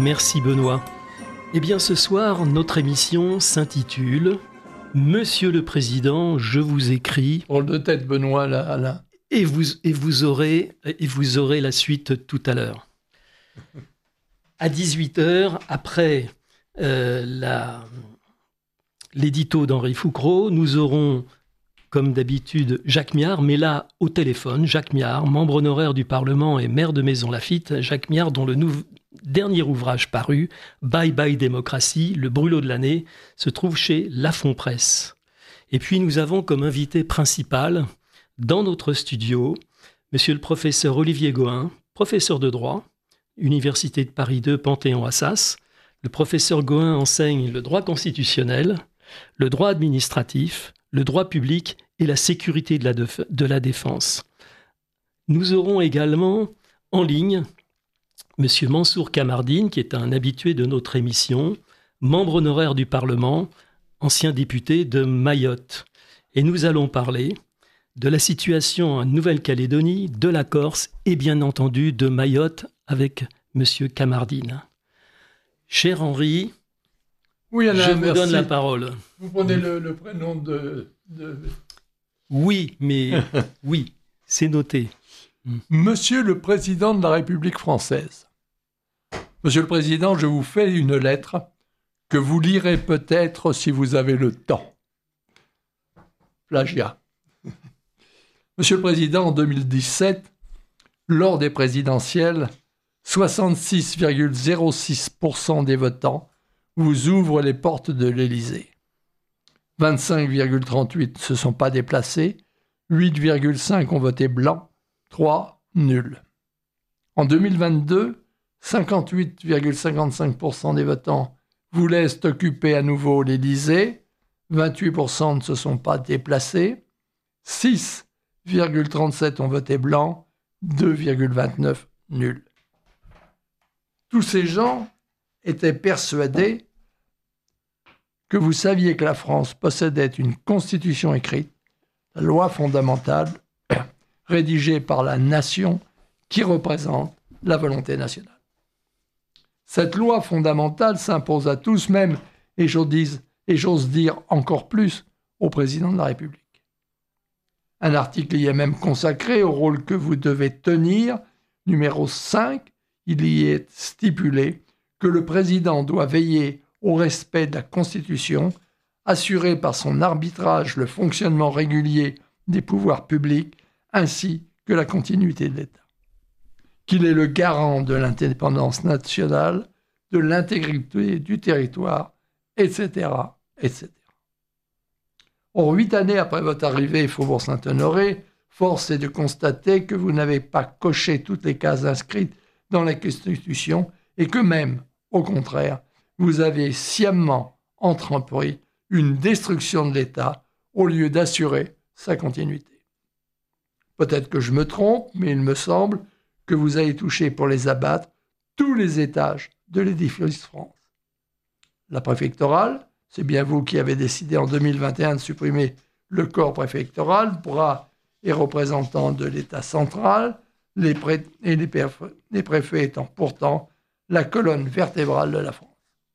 Merci Benoît. Eh bien ce soir, notre émission s'intitule « Monsieur le Président, je vous écris ». Drôle de tête Benoît là, Alain. Et vous aurez la suite tout à l'heure. À 18h, après l'édito d'Henri Foucrault, nous aurons, comme d'habitude, Jacques Miard, mais là, au téléphone, Jacques Miard, membre honoraire du Parlement et maire de Maison Lafitte, Jacques Miard, dont le dernier ouvrage paru, Bye Bye Démocratie, le brûlot de l'année, se trouve chez Lafon Presse. Et puis, nous avons comme invité principal, dans notre studio, monsieur le professeur Olivier Gohain, professeur de droit, Université de Paris 2, Panthéon-Assas. Le professeur Gohain enseigne le droit constitutionnel, le droit administratif, le droit public et la sécurité de la défense. Nous aurons également en ligne monsieur Mansour Kamardine, qui est un habitué de notre émission, membre honoraire du Parlement, ancien député de Mayotte. Et nous allons parler de la situation en Nouvelle-Calédonie, de la Corse et bien entendu de Mayotte avec monsieur Kamardine. Cher Henri, oui, Alain, je vous donne la parole. Vous prenez le prénom de... Oui, mais oui, c'est noté. Monsieur le Président de la République française. Monsieur le Président, je vous fais une lettre que vous lirez peut-être si vous avez le temps. Plagiat. Monsieur le Président, en 2017, lors des présidentielles, 66,06% des votants vous ouvrent les portes de l'Élysée. 25,38% ne se sont pas déplacés, 8,5% ont voté blanc, 3 nuls. En 2022, 58,55% des votants vous laissent occuper à nouveau l'Élysée, 28% ne se sont pas déplacés, 6,37% ont voté blanc, 2,29% nuls. Tous ces gens étaient persuadés que vous saviez que la France possédait une constitution écrite, la loi fondamentale, rédigée par la nation qui représente la volonté nationale. Cette loi fondamentale s'impose à tous, même, et j'ose dire encore plus, au président de la République. Un article y est même consacré au rôle que vous devez tenir. Numéro 5, il y est stipulé que le président doit veiller au respect de la Constitution, assurer par son arbitrage le fonctionnement régulier des pouvoirs publics, ainsi que la continuité de l'État. Qu'il est le garant de l'indépendance nationale, de l'intégrité du territoire, etc., etc. Or, 8 années après votre arrivée au Faubourg Saint-Honoré, force est de constater que vous n'avez pas coché toutes les cases inscrites dans la Constitution et que même, au contraire, vous avez sciemment entrepris une destruction de l'État au lieu d'assurer sa continuité. Peut-être que je me trompe, mais il me semble que vous avez touché pour les abattre tous les étages de l'édifice France. La préfectorale, c'est bien vous qui avez décidé en 2021 de supprimer le corps préfectoral, bras et représentant de l'État central, les préfets étant pourtant la colonne vertébrale de la France.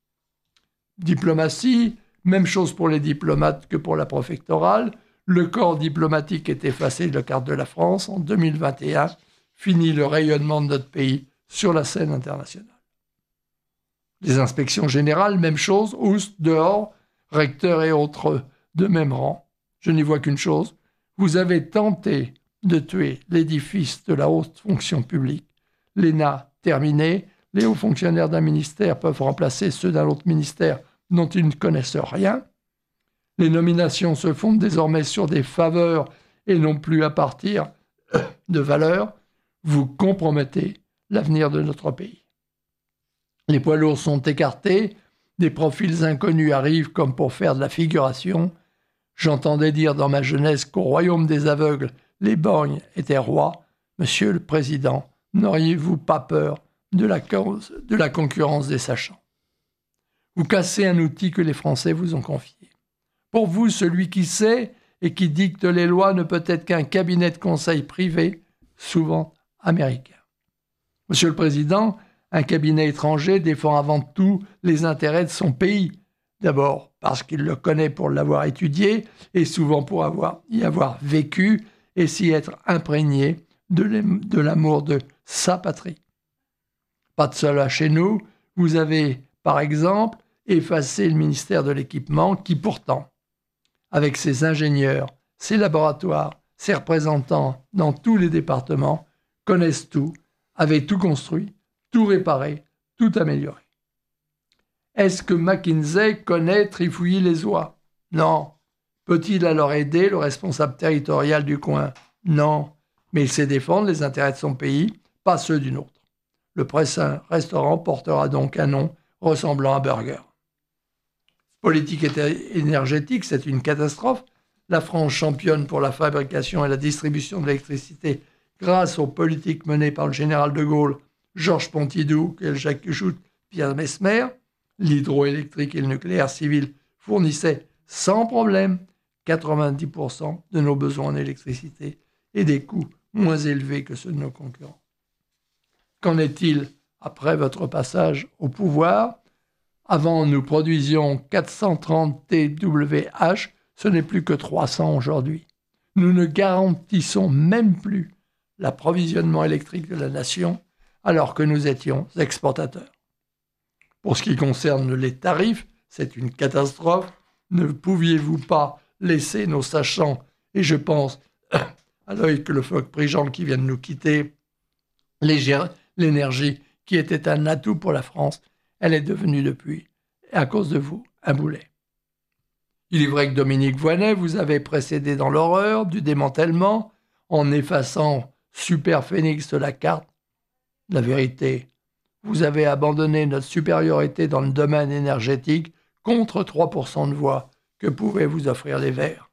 Diplomatie, même chose pour les diplomates que pour la préfectorale. Le corps diplomatique est effacé de la carte de la France. En 2021, fini le rayonnement de notre pays sur la scène internationale. Les inspections générales, même chose, Oust, dehors, recteurs et autres de même rang. Je n'y vois qu'une chose, vous avez tenté de tuer l'édifice de la haute fonction publique. L'ENA terminé, les hauts fonctionnaires d'un ministère peuvent remplacer ceux d'un autre ministère dont ils ne connaissent rien. Les nominations se fondent désormais sur des faveurs et non plus à partir de valeurs. Vous compromettez l'avenir de notre pays. Les poids lourds sont écartés, des profils inconnus arrivent comme pour faire de la figuration. J'entendais dire dans ma jeunesse qu'au royaume des aveugles, les borgnes étaient rois. Monsieur le Président, n'auriez-vous pas peur de la concurrence des sachants? Vous cassez un outil que les Français vous ont confié. Pour vous, celui qui sait et qui dicte les lois ne peut être qu'un cabinet de conseil privé, souvent américain. Monsieur le Président, Un cabinet étranger défend avant tout les intérêts de son pays. D'abord parce qu'il le connaît pour l'avoir étudié et souvent pour y avoir vécu et s'y être imprégné de l'amour de sa patrie. Pas de cela chez nous. Vous avez, par exemple, effacé le ministère de l'Équipement qui pourtant, avec ses ingénieurs, ses laboratoires, ses représentants dans tous les départements, connaissent tout, avaient tout construit, tout réparé, tout amélioré. Est-ce que McKinsey connaît Trifouilly-les-Oies? Non. Peut-il alors aider le responsable territorial du coin? Non. Mais il sait défendre les intérêts de son pays, pas ceux d'une autre. Le prochain restaurant portera donc un nom ressemblant à burger. Politique énergétique, c'est une catastrophe. La France championne pour la fabrication et la distribution de l'électricité grâce aux politiques menées par le général de Gaulle, Georges Pompidou, et j'ajoute Pierre Messmer. L'hydroélectrique et le nucléaire civil fournissaient sans problème 90% de nos besoins en électricité et des coûts moins élevés que ceux de nos concurrents. Qu'en est-il après votre passage au pouvoir? Avant, nous produisions 430 TWh, ce n'est plus que 300 aujourd'hui. Nous ne garantissons même plus l'approvisionnement électrique de la nation alors que nous étions exportateurs. Pour ce qui concerne les tarifs, c'est une catastrophe. Ne pouviez-vous pas laisser nos sachants, et je pense à Loïc Lefebvre-Prigent qui vient de nous quitter, l'énergie qui était un atout pour la France, elle est devenue depuis, à cause de vous, un boulet. Il est vrai que Dominique Voynet vous avez précédé dans l'horreur du démantèlement en effaçant Super Phoenix de la carte. La vérité, vous avez abandonné notre supériorité dans le domaine énergétique contre 3% de voix que pouvaient vous offrir les Verts.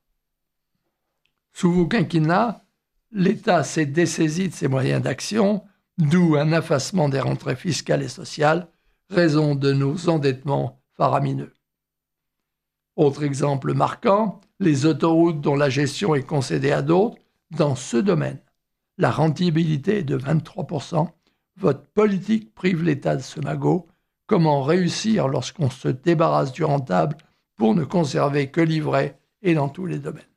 Sous vos quinquennats, l'État s'est dessaisi de ses moyens d'action, d'où un effacement des rentrées fiscales et sociales, raison de nos endettements faramineux. Autre exemple marquant, les autoroutes dont la gestion est concédée à d'autres, dans ce domaine, la rentabilité est de 23%. Votre politique prive l'État de ce magot. Comment réussir lorsqu'on se débarrasse du rentable pour ne conserver que l'ivraie et dans tous les domaines?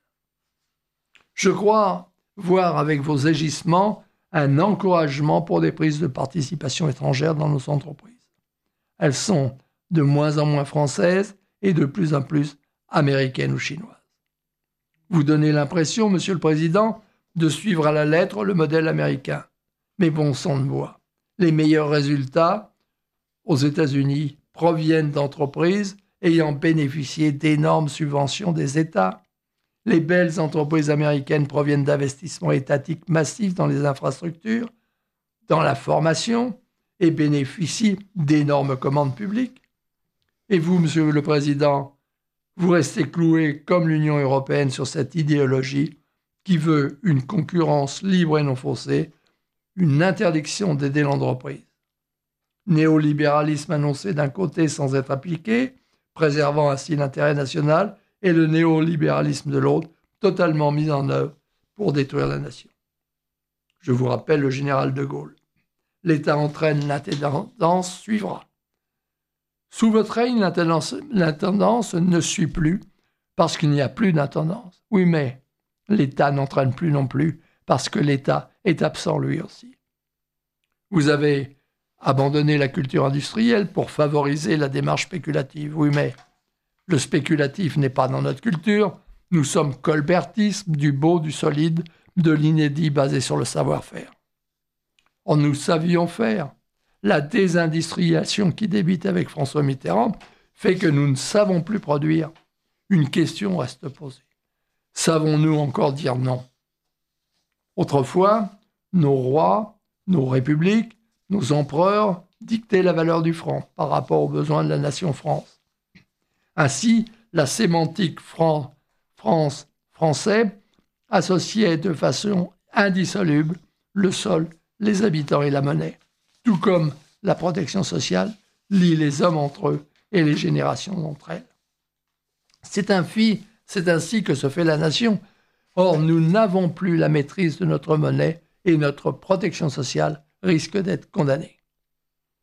Je crois voir avec vos agissements un encouragement pour des prises de participation étrangères dans nos entreprises. Elles sont de moins en moins françaises et de plus en plus américaines ou chinoises. Vous donnez l'impression, Monsieur le Président, de suivre à la lettre le modèle américain. Mais bon sang de bois. Les meilleurs résultats aux États-Unis proviennent d'entreprises ayant bénéficié d'énormes subventions des États. Les belles entreprises américaines proviennent d'investissements étatiques massifs dans les infrastructures, dans la formation et bénéficient d'énormes commandes publiques. Et vous, Monsieur le Président, vous restez cloué comme l'Union européenne sur cette idéologie qui veut une concurrence libre et non faussée, une interdiction d'aider l'entreprise. Néolibéralisme annoncé d'un côté sans être appliqué, préservant ainsi l'intérêt national, et le néolibéralisme de l'autre, totalement mis en œuvre pour détruire la nation. Je vous rappelle le général de Gaulle. L'État entraîne, l'intendance suivra. Sous votre règne, l'intendance ne suit plus parce qu'il n'y a plus d'intendance. Oui, mais l'État n'entraîne plus non plus parce que l'État est absent lui aussi. Vous avez abandonné la culture industrielle pour favoriser la démarche spéculative. Oui, mais le spéculatif n'est pas dans notre culture. Nous sommes colbertisme, du beau, du solide, de l'inédit basé sur le savoir-faire. Or, nous savions faire. La désindustrialisation qui débute avec François Mitterrand fait que nous ne savons plus produire. Une question reste posée. Savons-nous encore dire non? Autrefois, nos rois, nos républiques, nos empereurs dictaient la valeur du franc par rapport aux besoins de la nation France. Ainsi, la sémantique français associait de façon indissoluble le sol, les habitants et la monnaie, tout comme la protection sociale lie les hommes entre eux et les générations entre elles. C'est ainsi que se fait la nation. Or, nous n'avons plus la maîtrise de notre monnaie et notre protection sociale risque d'être condamnée.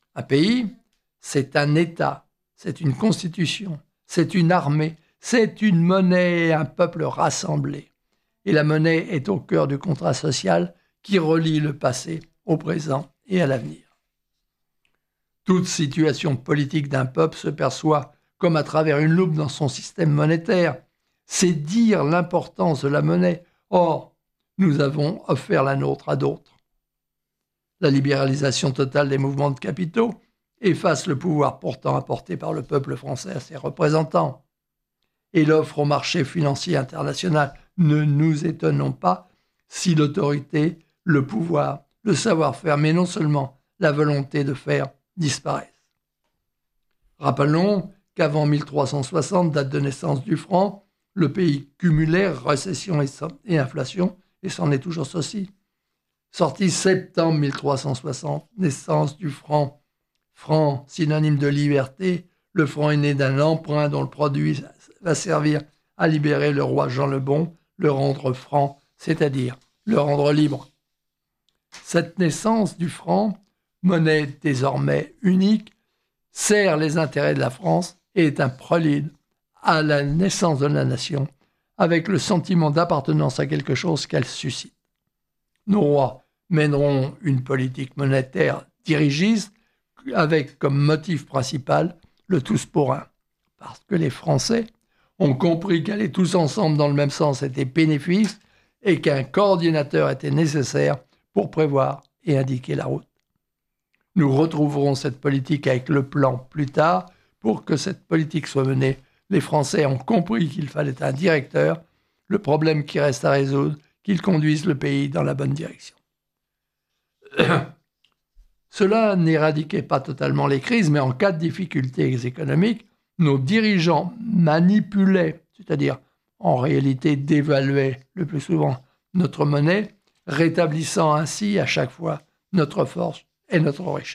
Un pays, c'est un État, c'est une constitution, c'est une armée, c'est une monnaie et un peuple rassemblé. Et la monnaie est au cœur du contrat social qui relie le passé au présent et à l'avenir. Toute situation politique d'un peuple se perçoit comme à travers une loupe dans son système monétaire. C'est dire l'importance de la monnaie. Or, nous avons offert la nôtre à d'autres. La libéralisation totale des mouvements de capitaux efface le pouvoir pourtant apporté par le peuple français à ses représentants. Et l'offre au marché financier international, ne nous étonnons pas si l'autorité, le pouvoir, le savoir-faire, mais non seulement la volonté de faire disparaissent. Rappelons qu'avant 1360, date de naissance du franc, le pays cumulait récession et inflation, et c'en est toujours ceci. Sorti septembre 1360, naissance du franc. Franc, synonyme de liberté, le franc est né d'un emprunt dont le produit va servir à libérer le roi Jean le Bon, le rendre franc, c'est-à-dire le rendre libre. Cette naissance du franc, monnaie désormais unique, sert les intérêts de la France et est un prélude à la naissance de la nation, avec le sentiment d'appartenance à quelque chose qu'elle suscite. Nos rois mèneront une politique monétaire dirigiste avec comme motif principal le tous pour un, parce que les Français ont compris qu'aller tous ensemble dans le même sens était bénéfice et qu'un coordinateur était nécessaire pour prévoir et indiquer la route. Nous retrouverons cette politique avec le plan plus tard. Pour que cette politique soit menée, les Français ont compris qu'il fallait un directeur. Le problème qui reste à résoudre, qu'il conduise le pays dans la bonne direction. Cela n'éradiquait pas totalement les crises, mais en cas de difficultés économiques, nos dirigeants manipulaient, c'est-à-dire en réalité dévaluaient le plus souvent notre monnaie, rétablissant ainsi à chaque fois notre force et notre richesse.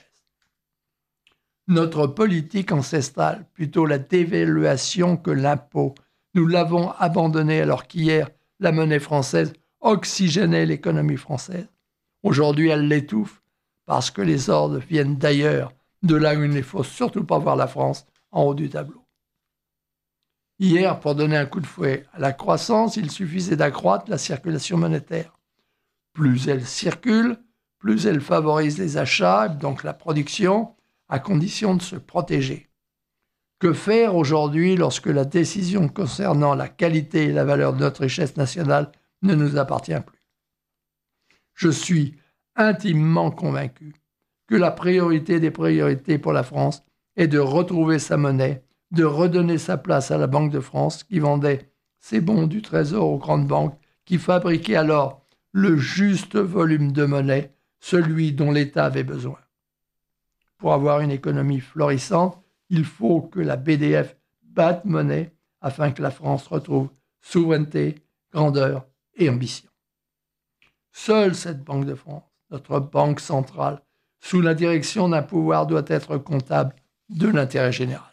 Notre politique ancestrale, plutôt la dévaluation que l'impôt, nous l'avons abandonnée alors qu'hier, la monnaie française oxygénait l'économie française. Aujourd'hui, elle l'étouffe parce que les ordres viennent d'ailleurs, de là où il ne faut surtout pas voir la France en haut du tableau. Hier, pour donner un coup de fouet à la croissance, il suffisait d'accroître la circulation monétaire. Plus elle circule, plus elle favorise les achats, donc la production, à condition de se protéger. Que faire aujourd'hui lorsque la décision concernant la qualité et la valeur de notre richesse nationale ne nous appartient plus? Je suis intimement convaincu que la priorité des priorités pour la France est de retrouver sa monnaie, de redonner sa place à la Banque de France qui vendait ses bons du Trésor aux grandes banques, qui fabriquaient alors le juste volume de monnaie, celui dont l'État avait besoin. Pour avoir une économie florissante, il faut que la BDF batte monnaie afin que la France retrouve souveraineté, grandeur et ambition. Seule cette Banque de France, notre banque centrale, sous la direction d'un pouvoir, doit être comptable de l'intérêt général.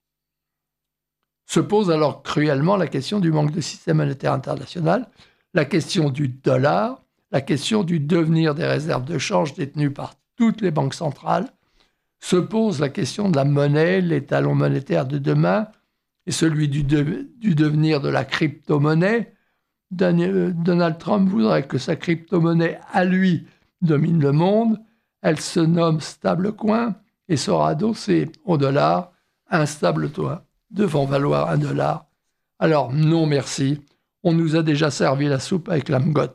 Se pose alors cruellement la question du manque de système monétaire international, la question du dollar, la question du devenir des réserves de change détenues par toutes les banques centrales, se pose la question de la monnaie, l'étalon monétaire de demain, et celui du devenir de la crypto-monnaie. Donald Trump voudrait que sa crypto-monnaie, à lui, domine le monde. Elle se nomme stablecoin et sera adossée au dollar, un stablecoin devant valoir $1. Alors, non merci, on nous a déjà servi la soupe avec la mgote.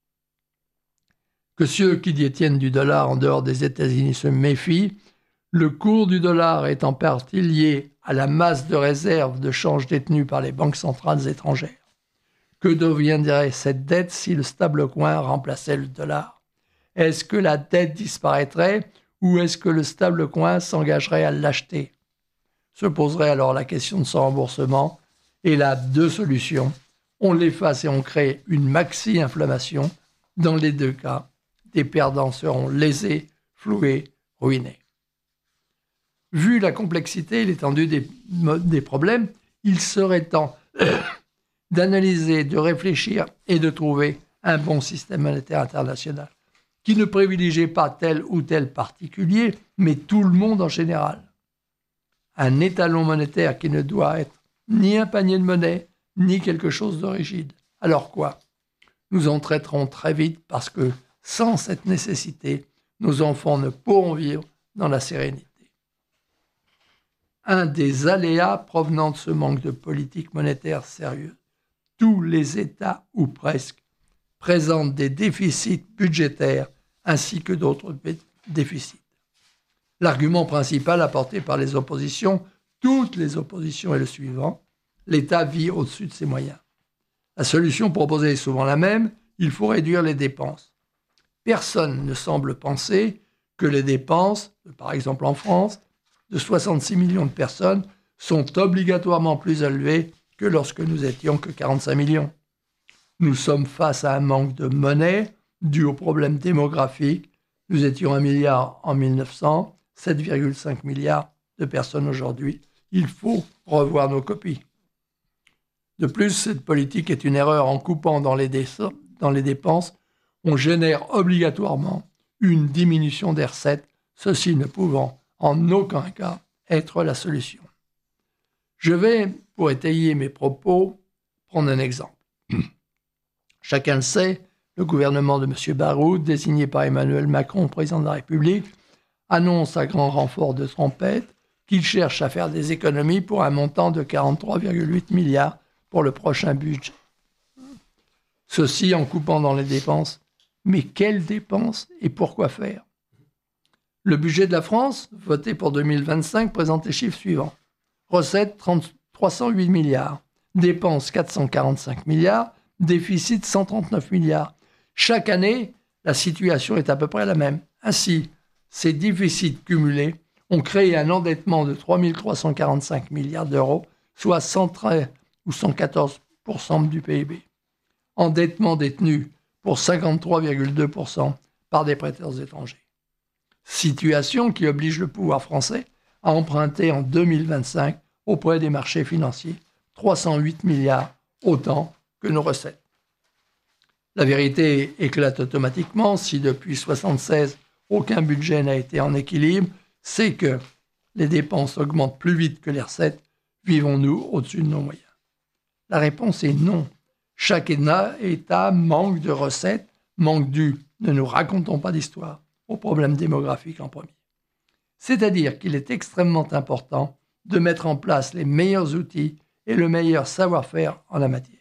Que ceux qui détiennent du dollar en dehors des États-Unis se méfient, le cours du dollar est en partie lié à la masse de réserves de change détenues par les banques centrales étrangères. Que deviendrait cette dette si le stablecoin remplaçait le dollar? Est-ce que la dette disparaîtrait ou est-ce que le stablecoin s'engagerait à l'acheter? Se poserait alors la question de son remboursement. Et là, deux solutions. On l'efface et on crée une maxi-inflammation. Dans les deux cas, des perdants seront lésés, floués, ruinés. Vu la complexité et l'étendue des problèmes, il serait temps d'analyser, de réfléchir et de trouver un bon système monétaire international qui ne privilégie pas tel ou tel particulier, mais tout le monde en général. Un étalon monétaire qui ne doit être ni un panier de monnaie, ni quelque chose de rigide. Alors quoi? Nous en traiterons très vite parce que sans cette nécessité, nos enfants ne pourront vivre dans la sérénité. Un des aléas provenant de ce manque de politique monétaire sérieuse, tous les États, ou presque, présentent des déficits budgétaires ainsi que d'autres déficits. L'argument principal apporté par les oppositions, toutes les oppositions, est le suivant: l'État vit au-dessus de ses moyens. La solution proposée est souvent la même: il faut réduire les dépenses. Personne ne semble penser que les dépenses, par exemple en France, de 66 millions de personnes sont obligatoirement plus élevées que lorsque nous étions que 45 millions. Nous sommes face à un manque de monnaie dû aux problèmes démographiques. Nous étions 1 milliard en 1900, 7,5 milliards de personnes aujourd'hui. Il faut revoir nos copies. De plus, cette politique est une erreur. En coupant dans les dépenses, on génère obligatoirement une diminution des recettes, ceci ne pouvant en aucun cas être la solution. Je vais, pour étayer mes propos, prendre un exemple. Chacun le sait, le gouvernement de M. Barrot, désigné par Emmanuel Macron président de la République, annonce à grand renfort de trompette qu'il cherche à faire des économies pour un montant de 43,8 milliards pour le prochain budget. Ceci en coupant dans les dépenses. Mais quelles dépenses et pourquoi faire? Le budget de la France, voté pour 2025, présente les chiffres suivants. Recettes 308 milliards, dépenses 445 milliards, déficit 139 milliards. Chaque année, la situation est à peu près la même. Ainsi, ces déficits cumulés ont créé un endettement de 3 345 milliards d'euros, soit 113 ou 114% du PIB. Endettement détenu pour 53,2% par des prêteurs étrangers. Situation qui oblige le pouvoir français à emprunter en 2025 auprès des marchés financiers 308 milliards, autant que nos recettes. La vérité éclate automatiquement si depuis 1976 aucun budget n'a été en équilibre, c'est que les dépenses augmentent plus vite que les recettes. Vivons-nous au-dessus de nos moyens? La réponse est non. Chaque État manque de recettes, manque dû, ne nous racontons pas d'histoire, aux problèmes démographiques en premier. C'est-à-dire qu'il est extrêmement important de mettre en place les meilleurs outils et le meilleur savoir-faire en la matière.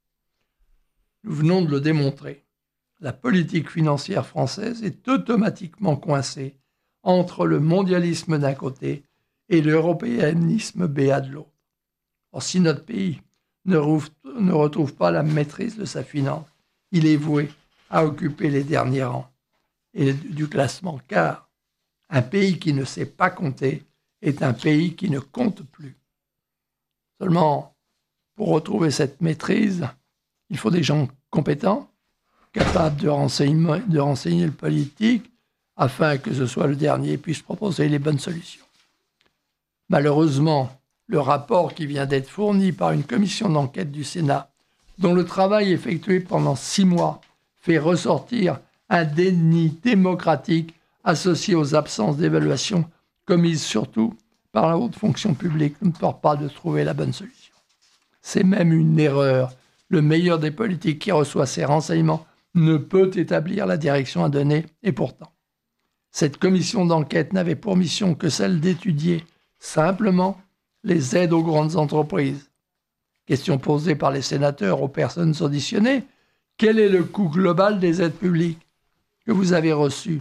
Nous venons de le démontrer. La politique financière française est automatiquement coincée entre le mondialisme d'un côté et l'européanisme béat de l'autre. Or, si notre pays ne retrouve pas la maîtrise de sa finance, il est voué à occuper les derniers rangs du classement, car un pays qui ne sait pas compter est un pays qui ne compte plus. Seulement, pour retrouver cette maîtrise, il faut des gens compétents, capables de renseigner le politique, afin que ce soit le dernier puisse proposer les bonnes solutions. Malheureusement, le rapport qui vient d'être fourni par une commission d'enquête du Sénat, dont le travail effectué pendant 6 mois fait ressortir un déni démocratique associé aux absences d'évaluation commises surtout par la haute fonction publique, ne tente pas de trouver la bonne solution. C'est même une erreur. Le meilleur des politiques qui reçoit ces renseignements ne peut établir la direction à donner, et pourtant, cette commission d'enquête n'avait pour mission que celle d'étudier simplement les aides aux grandes entreprises. Question posée par les sénateurs aux personnes auditionnées: quel est le coût global des aides publiques que vous avez reçues?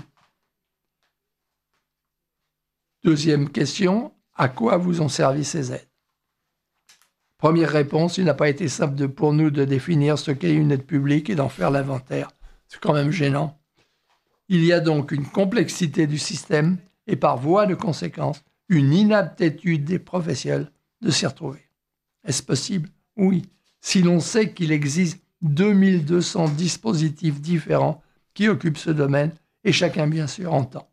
Deuxième question, à quoi vous ont servi ces aides? Première réponse, il n'a pas été simple pour nous de définir ce qu'est une aide publique et d'en faire l'inventaire. C'est quand même gênant. Il y a donc une complexité du système et par voie de conséquence, une inaptitude des professionnels de s'y retrouver. Est-ce possible? Oui, si l'on sait qu'il existe 2200 dispositifs différents qui occupent ce domaine, et chacun bien sûr entend.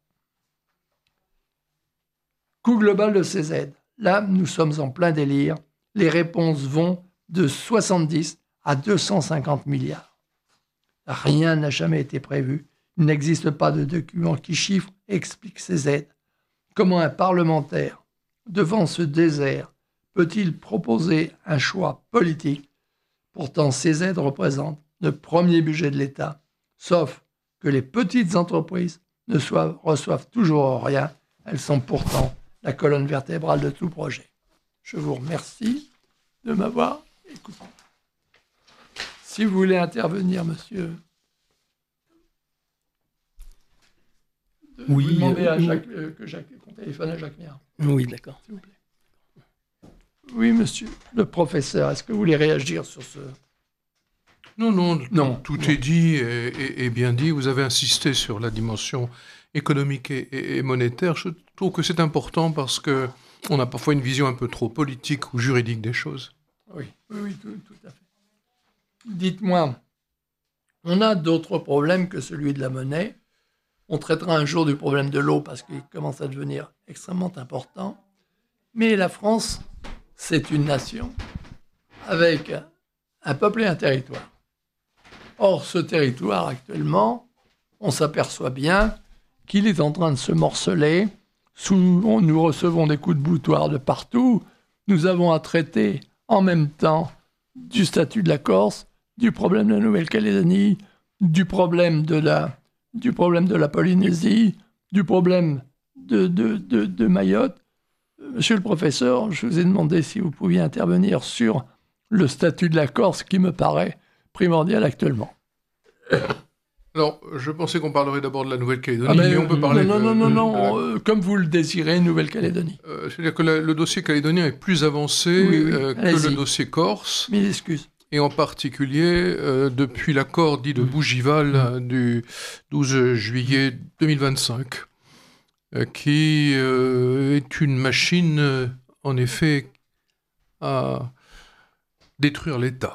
Coût global de ces aides. Là, nous sommes en plein délire. Les réponses vont de 70 à 250 milliards. Rien n'a jamais été prévu, Il n'existe pas de document qui chiffre et explique ces aides. Comment un parlementaire, devant ce désert, peut-il proposer un choix politique? Pourtant, ces aides représentent le premier budget de l'État, sauf que les petites entreprises reçoivent toujours rien. Elles sont pourtant la colonne vertébrale de tout projet. Je vous remercie de m'avoir écouté. Si vous voulez intervenir, monsieur, oui, vous demandez à qu'on téléphone à Jacques Miard. Oui, d'accord. S'il vous plaît. Oui, monsieur le professeur, est-ce que vous voulez réagir sur ce... Non, tout est dit et bien dit. Vous avez insisté sur la dimension économique et monétaire. Je trouve que c'est important parce qu'on a parfois une vision un peu trop politique ou juridique des choses. Oui, tout à fait. Dites-moi, on a d'autres problèmes que celui de la monnaie. On traitera un jour du problème de l'eau parce qu'il commence à devenir extrêmement important. Mais la France, c'est une nation avec un peuple et un territoire. Or, ce territoire, actuellement, on s'aperçoit bien qu'il est en train de se morceler. Nous recevons des coups de boutoir de partout. Nous avons à traiter en même temps du statut de la Corse, du problème de la Nouvelle-Calédonie, du problème de la Polynésie, du problème de Mayotte. Monsieur le professeur, je vous ai demandé si vous pouviez intervenir sur le statut de la Corse qui me paraît primordial actuellement. Alors, je pensais qu'on parlerait d'abord de la Nouvelle-Calédonie, mais on peut parler Non, comme vous le désirez, Nouvelle-Calédonie. C'est-à-dire que le dossier calédonien est plus avancé que le dossier corse. Mille excuses. Et en particulier, depuis l'accord dit de Bougival du 12 juillet 2025, qui est une machine, en effet, à détruire l'État.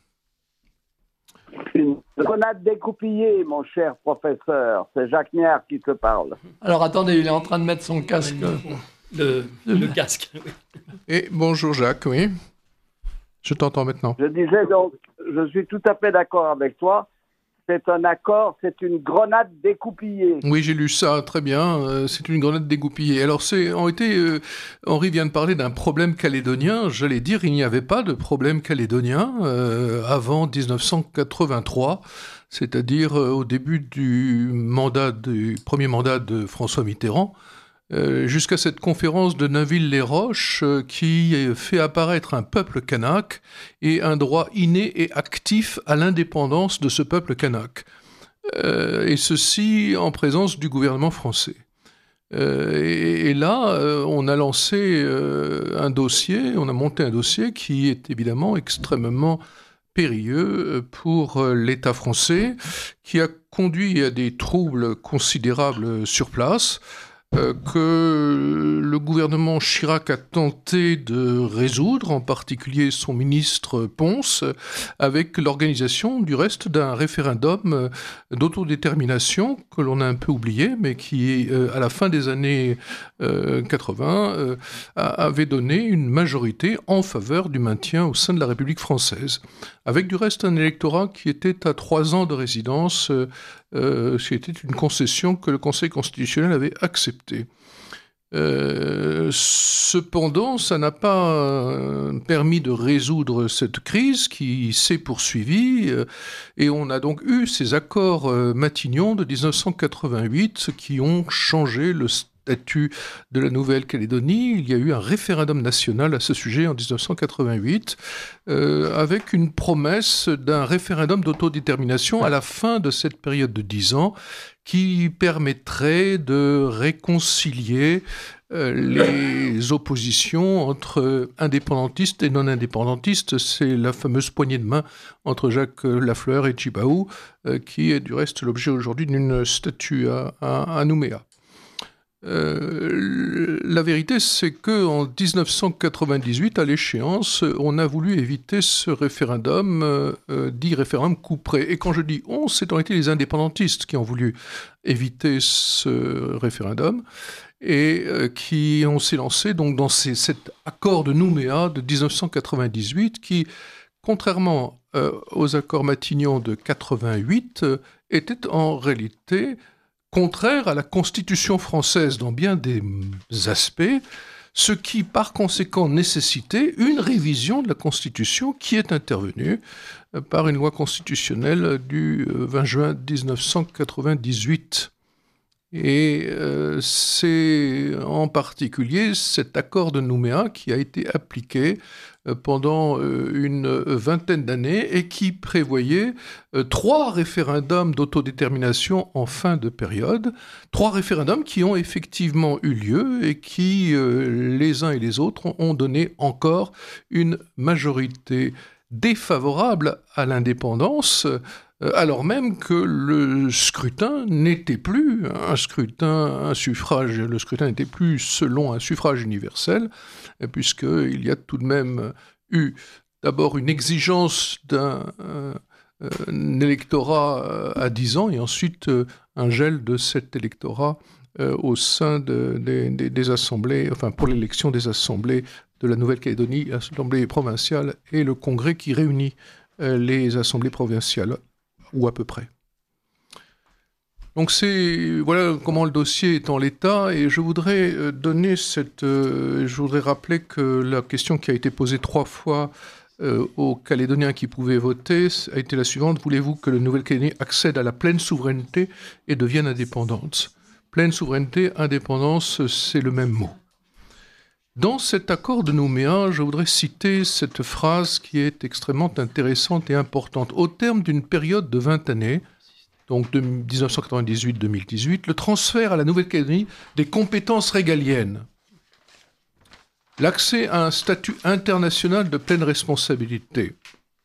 Une grenade découpillée, mon cher professeur. C'est Jacques Miard qui te parle. Alors attendez, il est en train de mettre son casque. Le casque. Oui. Et bonjour Jacques, oui. Je t'entends maintenant. Je disais donc, je suis tout à fait d'accord avec toi. C'est un accord, c'est une grenade découpillée. Oui, j'ai lu ça, très bien. C'est une grenade dégoupillée. Alors, Henri vient de parler d'un problème calédonien. J'allais dire, il n'y avait pas de problème calédonien avant 1983, c'est-à-dire au début du premier mandat de François Mitterrand, jusqu'à cette conférence de Nainville-les-Roches qui fait apparaître un peuple kanak et un droit inné et actif à l'indépendance de ce peuple kanak. Et ceci en présence du gouvernement français. Et là, on a lancé on a monté un dossier qui est évidemment extrêmement périlleux pour l'État français, qui a conduit à des troubles considérables sur place, que le gouvernement Chirac a tenté de résoudre, en particulier son ministre Pons, avec l'organisation du reste d'un référendum d'autodétermination que l'on a un peu oublié, mais qui, à la fin des années 80, avait donné une majorité en faveur du maintien au sein de la République française, avec du reste un électorat qui était à 3 ans de résidence. C'était une concession que le Conseil constitutionnel avait acceptée. Cependant, ça n'a pas permis de résoudre cette crise qui s'est poursuivie et on a donc eu ces accords Matignon de 1988 qui ont changé le statut de la Nouvelle-Calédonie. Il y a eu un référendum national à ce sujet en 1988 avec une promesse d'un référendum d'autodétermination à la fin de cette période de 10 ans qui permettrait de réconcilier les oppositions entre indépendantistes et non-indépendantistes. C'est la fameuse poignée de main entre Jacques Lafleur et Tjibaou, qui est du reste l'objet aujourd'hui d'une statue à Nouméa. La vérité, c'est qu'en 1998, à l'échéance, on a voulu éviter ce référendum, dit référendum couperet. Et quand je dis on, c'est en réalité les indépendantistes qui ont voulu éviter ce référendum et s'est lancé donc dans cet accord de Nouméa de 1998 qui contrairement aux accords Matignon de 88, était en réalité contraire à la Constitution française dans bien des aspects, ce qui par conséquent nécessitait une révision de la Constitution qui est intervenue par une loi constitutionnelle du 20 juin 1998. Et c'est en particulier cet accord de Nouméa qui a été appliqué pendant une vingtaine d'années et qui prévoyait 3 référendums d'autodétermination en fin de période, 3 référendums qui ont effectivement eu lieu et qui, les uns et les autres, ont donné encore une majorité défavorable à l'indépendance, alors même que le scrutin n'était plus le scrutin n'était plus selon un suffrage universel, puisqu'il y a tout de même eu d'abord une exigence d'un électorat à 10 ans et ensuite un gel de cet électorat au sein des assemblées, enfin pour l'élection des assemblées de la Nouvelle-Calédonie, l'Assemblée provinciale et le Congrès qui réunit les assemblées provinciales, ou à peu près. Donc voilà comment le dossier est en l'état, et je voudrais rappeler que la question qui a été posée 3 fois aux Calédoniens qui pouvaient voter a été la suivante: voulez-vous que la Nouvelle-Calédonie accède à la pleine souveraineté et devienne indépendante? Pleine souveraineté, indépendance, c'est le même mot. Dans cet accord de Nouméa, je voudrais citer cette phrase qui est extrêmement intéressante et importante. Au terme d'une période de 20 années, donc de 1998-2018, le transfert à la Nouvelle-Calédonie des compétences régaliennes, l'accès à un statut international de pleine responsabilité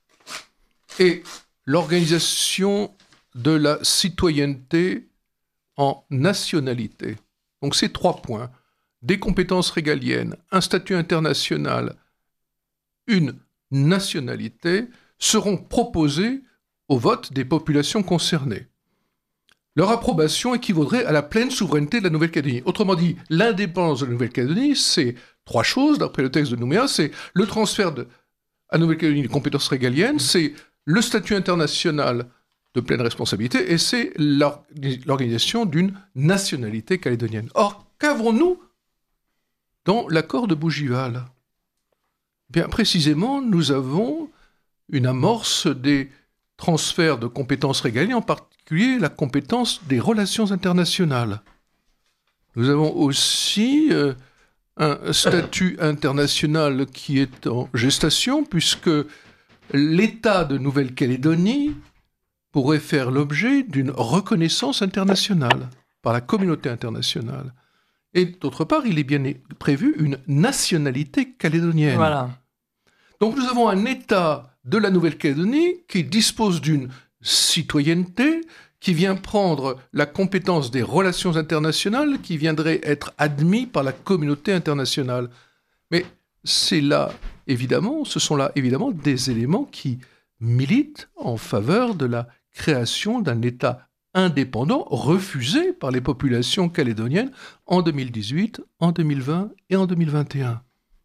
et l'organisation de la citoyenneté en nationalité. Donc ces 3 points, des compétences régaliennes, un statut international, une nationalité, seront proposés au vote des populations concernées. Leur approbation équivaudrait à la pleine souveraineté de la Nouvelle-Calédonie. Autrement dit, l'indépendance de la Nouvelle-Calédonie, c'est 3 choses, d'après le texte de Nouméa: c'est le transfert à Nouvelle-Calédonie des compétences régaliennes, c'est le statut international de pleine responsabilité, et c'est l'organisation d'une nationalité calédonienne. Or, qu'avons-nous dans l'accord de Bougival? Bien précisément, nous avons une amorce des transferts de compétences régaliennes, en particulier la compétence des relations internationales. Nous avons aussi un statut international qui est en gestation, puisque l'État de Nouvelle-Calédonie pourrait faire l'objet d'une reconnaissance internationale par la communauté internationale. Et d'autre part, il est bien prévu une nationalité calédonienne. Voilà. Donc nous avons un État de la Nouvelle-Calédonie qui dispose d'une citoyenneté, qui vient prendre la compétence des relations internationales, qui viendrait être admis par la communauté internationale. Mais ce sont là évidemment des éléments qui militent en faveur de la création d'un État indépendant refusé par les populations calédoniennes en 2018, en 2020 et en 2021.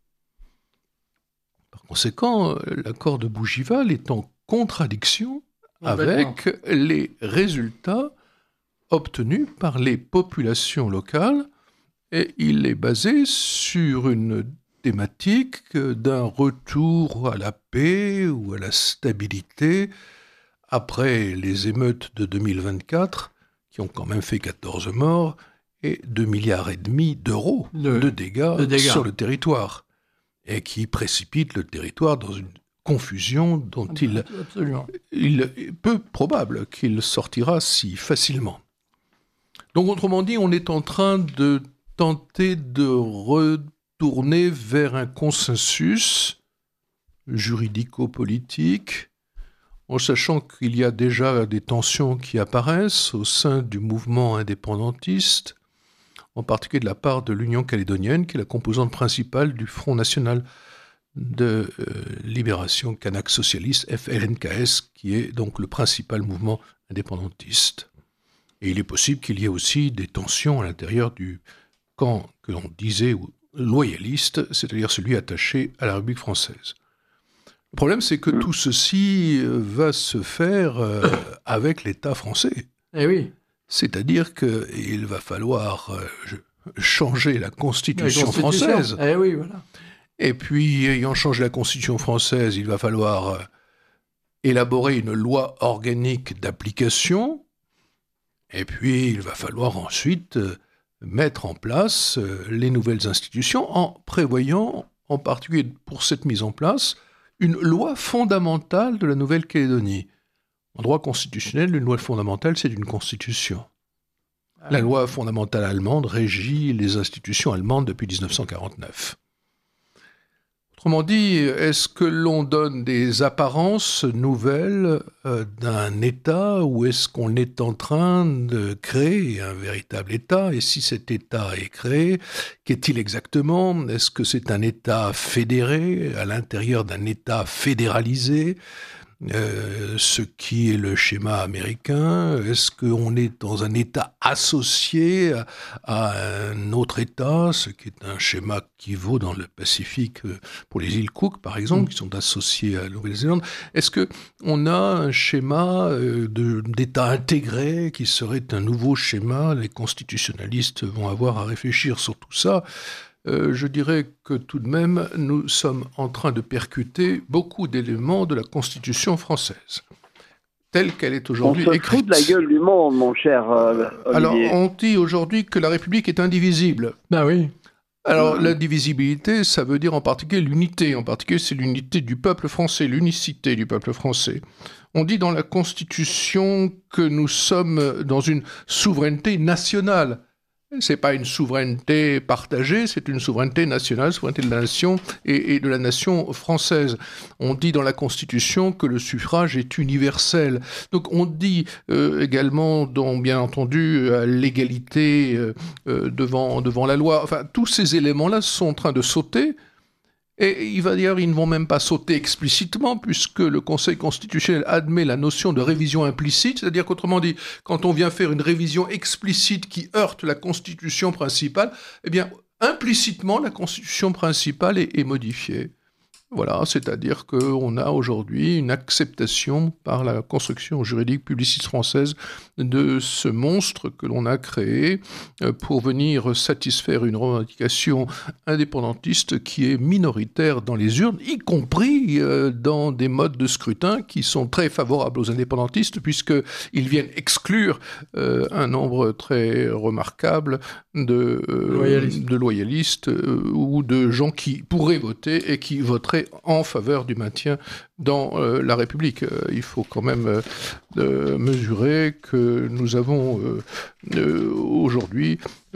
Par conséquent, l'accord de Bougival est en contradiction avec les résultats obtenus par les populations locales, et il est basé sur une thématique d'un retour à la paix ou à la stabilité après les émeutes de 2024, qui ont quand même fait 14 morts et 2,5 milliards d'euros de dégâts sur le territoire, et qui précipitent le territoire dans une confusion dont il est peu probable qu'il sortira si facilement. Donc, autrement dit, on est en train de tenter de retourner vers un consensus juridico-politique, en sachant qu'il y a déjà des tensions qui apparaissent au sein du mouvement indépendantiste, en particulier de la part de l'Union calédonienne, qui est la composante principale du Front national de libération kanak socialiste, FLNKS, qui est donc le principal mouvement indépendantiste. Et il est possible qu'il y ait aussi des tensions à l'intérieur du camp que l'on disait loyaliste, c'est-à-dire celui attaché à la République française. Le problème, c'est que tout ceci va se faire avec l'État français. Eh oui. C'est-à-dire qu'il va falloir changer la Constitution française. Eh oui, voilà. Et puis, ayant changé la Constitution française, il va falloir élaborer une loi organique d'application. Et puis, il va falloir ensuite mettre en place les nouvelles institutions en prévoyant, en particulier pour cette mise en place, une loi fondamentale de la Nouvelle-Calédonie. En droit constitutionnel, une loi fondamentale, c'est une constitution. La loi fondamentale allemande régit les institutions allemandes depuis 1949. Autrement dit, est-ce que l'on donne des apparences nouvelles d'un État ou est-ce qu'on est en train de créer un véritable État? Et si cet État est créé, qu'est-il exactement? Est-ce que c'est un État fédéré à l'intérieur d'un État fédéralisé? Ce qui est le schéma américain. Est-ce qu'on est dans un État associé à un autre État, ce qui est un schéma qui vaut dans le Pacifique pour les îles Cook, par exemple, qui sont associées à la Nouvelle-Zélande? Est-ce qu'on a un schéma d'État intégré qui serait un nouveau schéma? Les constitutionnalistes vont avoir à réfléchir sur tout ça. Je dirais que tout de même, nous sommes en train de percuter beaucoup d'éléments de la Constitution française, telle qu'elle est aujourd'hui écrite. On se fout de la gueule du monde, mon cher Olivier. Alors, on dit aujourd'hui que la République est indivisible. Ben oui. Alors, l'indivisibilité, ça veut dire en particulier l'unité. En particulier, c'est l'unité du peuple français, l'unicité du peuple français. On dit dans la Constitution que nous sommes dans une souveraineté nationale. C'est pas une souveraineté partagée, c'est une souveraineté nationale, souveraineté de la nation et de la nation française. On dit dans la Constitution que le suffrage est universel. Donc on dit également, bien entendu, l'égalité devant la loi. Enfin, tous ces éléments-là sont en train de sauter. Et il va dire, ils ne vont même pas sauter explicitement, puisque le Conseil constitutionnel admet la notion de révision implicite, c'est-à-dire qu'autrement dit, quand on vient faire une révision explicite qui heurte la Constitution principale, eh bien, implicitement, la Constitution principale est modifiée. Voilà, c'est-à-dire qu'on a aujourd'hui une acceptation par la construction juridique publiciste française de ce monstre que l'on a créé pour venir satisfaire une revendication indépendantiste qui est minoritaire dans les urnes, y compris dans des modes de scrutin qui sont très favorables aux indépendantistes puisqu'ils viennent exclure un nombre très remarquable de loyalistes ou de gens qui pourraient voter et qui voteraient en faveur du maintien dans la République. Il faut quand même mesurer que nous avons aujourd'hui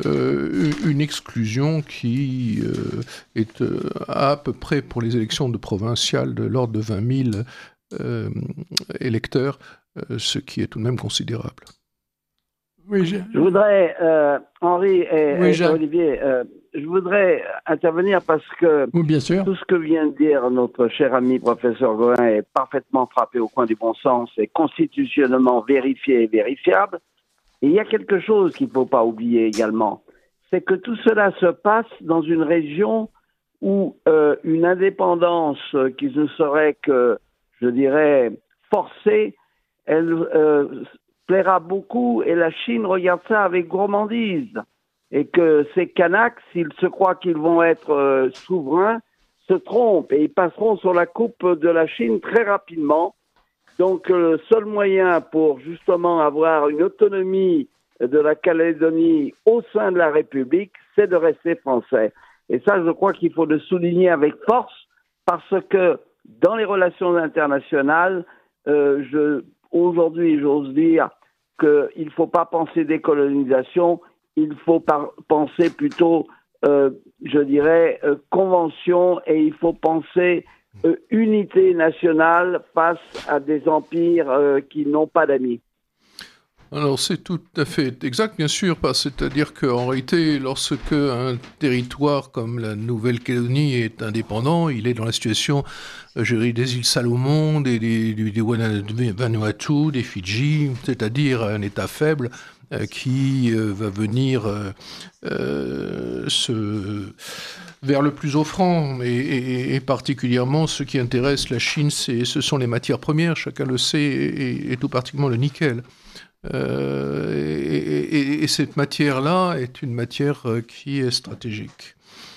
une exclusion qui est à peu près pour les élections de provinciales de l'ordre de 20 000 électeurs, ce qui est tout de même considérable. Oui, je voudrais, Henri et Olivier, je voudrais intervenir parce que oui, bien sûr. Tout ce que vient de dire notre cher ami professeur Goin est parfaitement frappé au coin du bon sens et constitutionnellement vérifié et vérifiable. Et il y a quelque chose qu'il ne faut pas oublier également, c'est que tout cela se passe dans une région où une indépendance qui ne serait que, je dirais, forcée, elle plaira beaucoup et la Chine regarde ça avec gourmandise. Et que ces Kanaks, s'ils se croient qu'ils vont être souverains, se trompent et ils passeront sur la coupe de la Chine très rapidement. Donc le seul moyen pour justement avoir une autonomie de la Calédonie au sein de la République, c'est de rester français. Et ça, je crois qu'il faut le souligner avec force parce que dans les relations internationales, aujourd'hui, j'ose dire qu'il ne faut pas penser décolonisation, il faut penser plutôt, je dirais, convention, et il faut penser unité nationale face à des empires qui n'ont pas d'amis. Alors c'est tout à fait exact, bien sûr, c'est-à-dire qu'en réalité, lorsque un territoire comme la Nouvelle-Calédonie est indépendant, il est dans la situation des îles Salomon, des Vanuatu, des Fidji, c'est-à-dire un État faible vers le plus offrant, et particulièrement ce qui intéresse la Chine, ce sont les matières premières, chacun le sait, et tout particulièrement le nickel. Et cette matière-là est une matière qui est stratégique.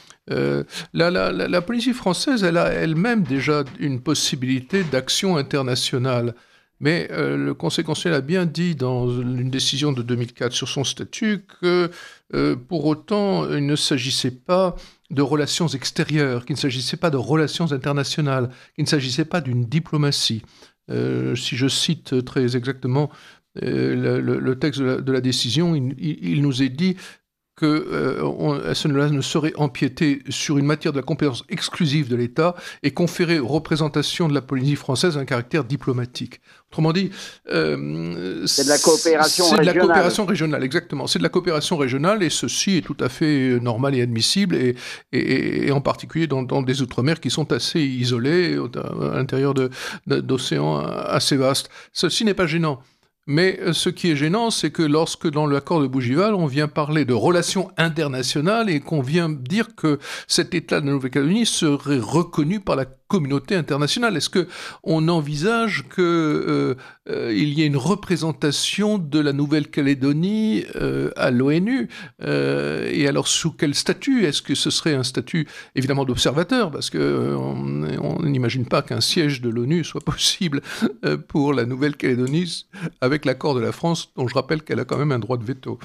La Polynésie française, elle a elle-même déjà une possibilité d'action internationale. Mais le Conseil constitutionnel a bien dit dans une décision de 2004 sur son statut que pour autant il ne s'agissait pas de relations extérieures, qu'il ne s'agissait pas de relations internationales, qu'il ne s'agissait pas d'une diplomatie. Si je cite très exactement le texte de la décision, il nous est dit que cela ne saurait empiéter sur une matière de la compétence exclusive de l'État et conférer aux représentations de la Polynésie française un caractère diplomatique. Autrement dit, c'est de la coopération régionale. C'est de la coopération régionale, exactement. C'est de la coopération régionale, et ceci est tout à fait normal et admissible, et en particulier dans des outre-mer qui sont assez isolés, à l'intérieur d'océans assez vastes. Ceci n'est pas gênant. Mais ce qui est gênant, c'est que lorsque dans l'accord de Bougival, on vient parler de relations internationales et qu'on vient dire que cet État de la Nouvelle-Calédonie serait reconnu par la communauté internationale. Est-ce qu'on envisage qu'il y ait une représentation de la Nouvelle-Calédonie à l'ONU et alors sous quel statut? Est-ce que ce serait un statut évidemment d'observateur? Parce qu'on n'imagine pas qu'un siège de l'ONU soit possible pour la Nouvelle-Calédonie avec l'accord de la France, dont je rappelle qu'elle a quand même un droit de veto.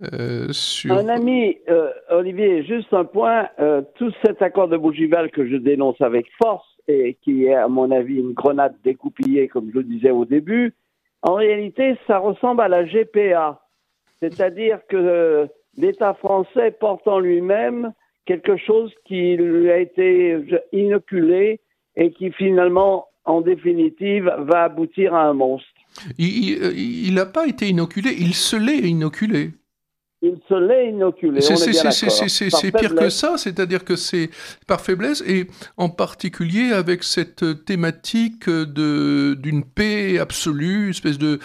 Un ami, Olivier, juste un point, tout cet accord de Bougival que je dénonce avec force et qui est à mon avis une grenade découpillée comme je le disais au début, en réalité ça ressemble à la GPA, c'est-à-dire que l'État français porte en lui-même quelque chose qui lui a été inoculé et qui finalement en définitive va aboutir à un monstre. Il n'a pas été inoculé, il se l'est inoculé. Il se l'est inoculé, on est bien d'accord. C'est pire que ça, c'est-à-dire que c'est par faiblesse, et en particulier avec cette thématique d'une paix absolue, espèce de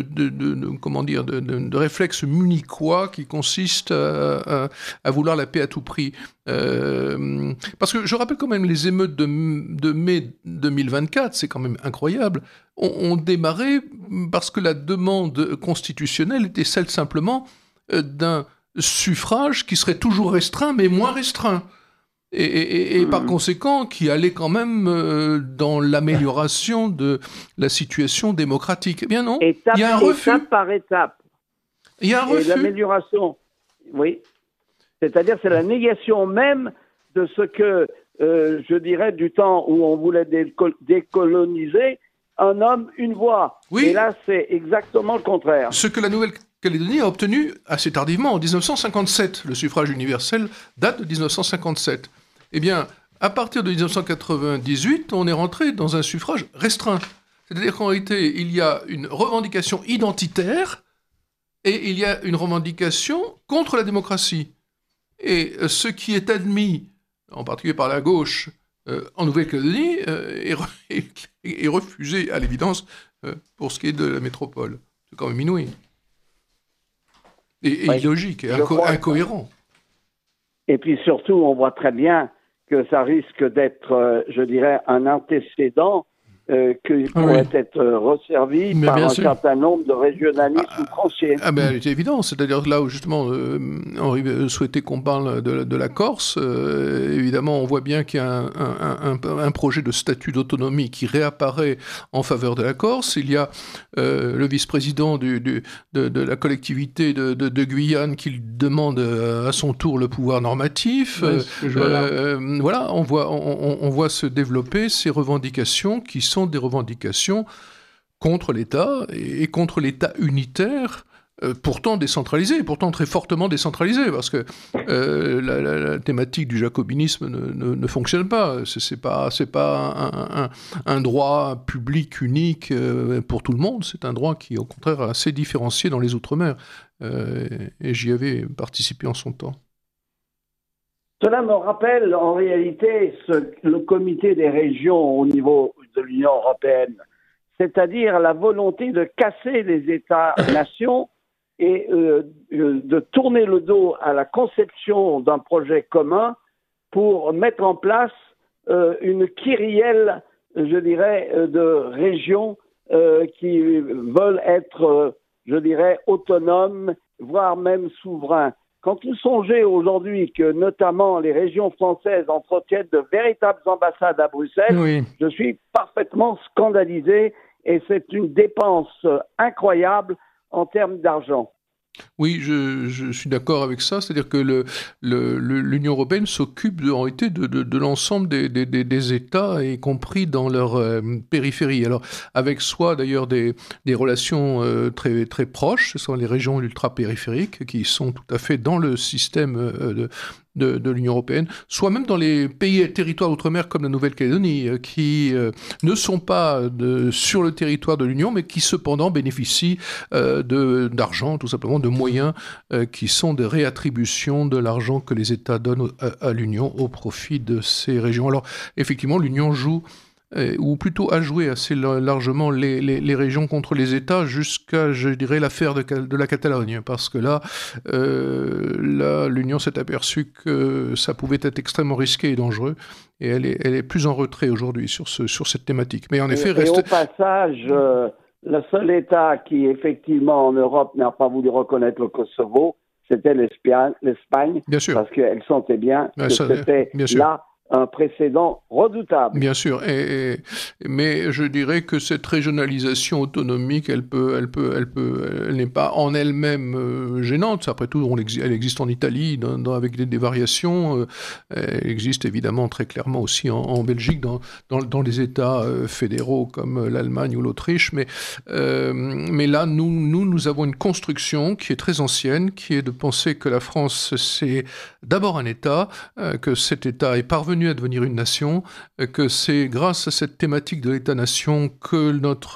réflexe munichois qui consiste à vouloir la paix à tout prix. Parce que je rappelle quand même les émeutes de mai 2024, c'est quand même incroyable, ont démarré parce que la demande constitutionnelle était celle simplement d'un suffrage qui serait toujours restreint, mais moins restreint. Et par conséquent, qui allait quand même dans l'amélioration de la situation démocratique. Eh bien non, il y a un refus. Étape par étape. Il y a un refus. Et l'amélioration, oui. C'est-à-dire, c'est la négation même de ce que, je dirais, du temps où on voulait décoloniser, un homme, une voix. Oui. Et là, c'est exactement le contraire. Ce que la Nouvelle-Calédonie a obtenu assez tardivement, en 1957. Le suffrage universel date de 1957. Eh bien, à partir de 1998, on est rentré dans un suffrage restreint. C'est-à-dire qu'en réalité, il y a une revendication identitaire et il y a une revendication contre la démocratie. Et ce qui est admis, en particulier par la gauche, en Nouvelle-Calédonie, est refusé à l'évidence pour ce qui est de la métropole. C'est quand même inouï. Et illogique, et incohérent. Et puis surtout, on voit très bien que ça risque d'être, je dirais, un antécédent qui pourrait être resservi par un certain nombre de régionalistes outranciers. C'est évident, c'est-à-dire là où justement Henri souhaitait qu'on parle de la Corse, évidemment on voit bien qu'il y a un projet de statut d'autonomie qui réapparaît en faveur de la Corse. Il y a le vice-président de la collectivité de Guyane qui demande à son tour le pouvoir normatif. Voilà, on voit se développer ces revendications qui sont des revendications contre l'État et contre l'État unitaire, pourtant décentralisé, pourtant très fortement décentralisé, parce que la thématique du jacobinisme ne fonctionne pas. C'est pas un droit public unique pour tout le monde, c'est un droit qui est au contraire assez différencié dans les Outre-mer. Et j'y avais participé en son temps. Cela me rappelle en réalité le comité des régions au niveau de l'Union européenne, c'est-à-dire la volonté de casser les États-nations et de tourner le dos à la conception d'un projet commun pour mettre en place une kyrielle, je dirais, de régions qui veulent être, je dirais, autonomes, voire même souverains. Quand vous songez aujourd'hui que notamment les régions françaises entretiennent de véritables ambassades à Bruxelles, Oui. je suis parfaitement scandalisé et c'est une dépense incroyable en termes d'argent. Oui, je suis d'accord avec ça. C'est-à-dire que l'Union européenne s'occupe en réalité de l'ensemble des États, y compris dans leur périphérie. Alors, avec soi, d'ailleurs, des relations très, très proches. Ce sont les régions ultra-périphériques qui sont tout à fait dans le système de l'Union européenne, soit même dans les pays et territoires d'outre-mer comme la Nouvelle-Calédonie, qui ne sont pas sur le territoire de l'Union, mais qui cependant bénéficient d'argent, tout simplement, de moyens qui sont des réattributions de l'argent que les États donnent à l'Union au profit de ces régions. Alors, effectivement, l'Union joue ou plutôt a joué assez largement les régions contre les États jusqu'à, je dirais, l'affaire de la Catalogne, parce que là, l'Union s'est aperçue que ça pouvait être extrêmement risqué et dangereux, et elle est plus en retrait aujourd'hui sur cette thématique. Mais en effet, et au passage, le seul État qui, effectivement, en Europe n'a pas voulu reconnaître le Kosovo, c'était l'Espagne, bien sûr, parce qu'elle sentait bien que c'était là un précédent redoutable. Bien sûr, mais je dirais que cette régionalisation autonomique, elle n'est pas en elle-même gênante. Après tout, elle existe en Italie avec des variations. Elle existe évidemment très clairement aussi en Belgique, dans les États fédéraux comme l'Allemagne ou l'Autriche. Mais là, nous avons une construction qui est très ancienne, qui est de penser que la France, c'est d'abord un État, que cet État est parvenu à devenir une nation, que c'est grâce à cette thématique de l'État-nation que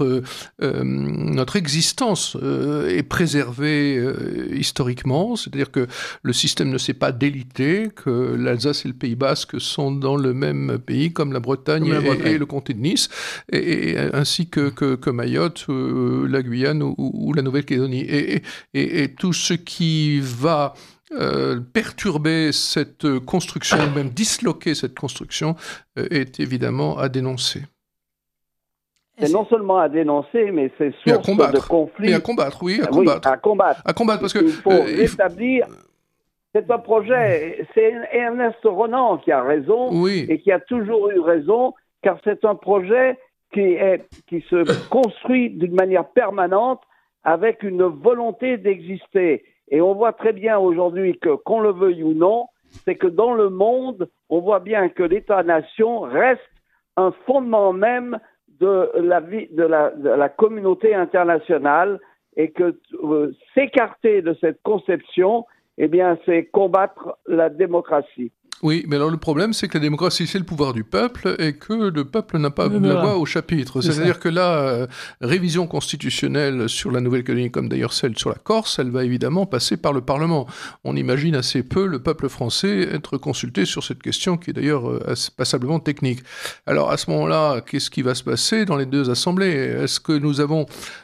notre existence est préservée historiquement, c'est-à-dire que le système ne s'est pas délité, que l'Alsace et le Pays Basque sont dans le même pays, comme la Bretagne et le comté de Nice, ainsi que Mayotte, la Guyane ou la Nouvelle-Calédonie. Et tout ce qui va perturber cette construction, même disloquer cette construction, est évidemment à dénoncer. C'est non seulement à dénoncer, mais c'est source de conflits. Et à combattre, oui, à combattre. À combattre. À combattre, parce que... Il faut rétablir... C'est un projet, c'est Ernest Renan qui a raison, oui, et qui a toujours eu raison, car c'est un projet qui se construit d'une manière permanente avec une volonté d'exister. Et on voit très bien aujourd'hui que, qu'on le veuille ou non, c'est que dans le monde, on voit bien que l'État-nation reste un fondement même de la vie, de la communauté internationale, et que s'écarter de cette conception, eh bien, c'est combattre la démocratie. Oui, mais alors le problème, c'est que la démocratie, c'est le pouvoir du peuple et que le peuple n'a pas la voix au chapitre. C'est-à-dire que la révision constitutionnelle sur la Nouvelle-Calédonie, comme d'ailleurs celle sur la Corse, elle va évidemment passer par le Parlement. On imagine assez peu le peuple français être consulté sur cette question qui est d'ailleurs passablement technique. Alors à ce moment-là, qu'est-ce qui va se passer dans les deux assemblées ? Est-ce que nous avons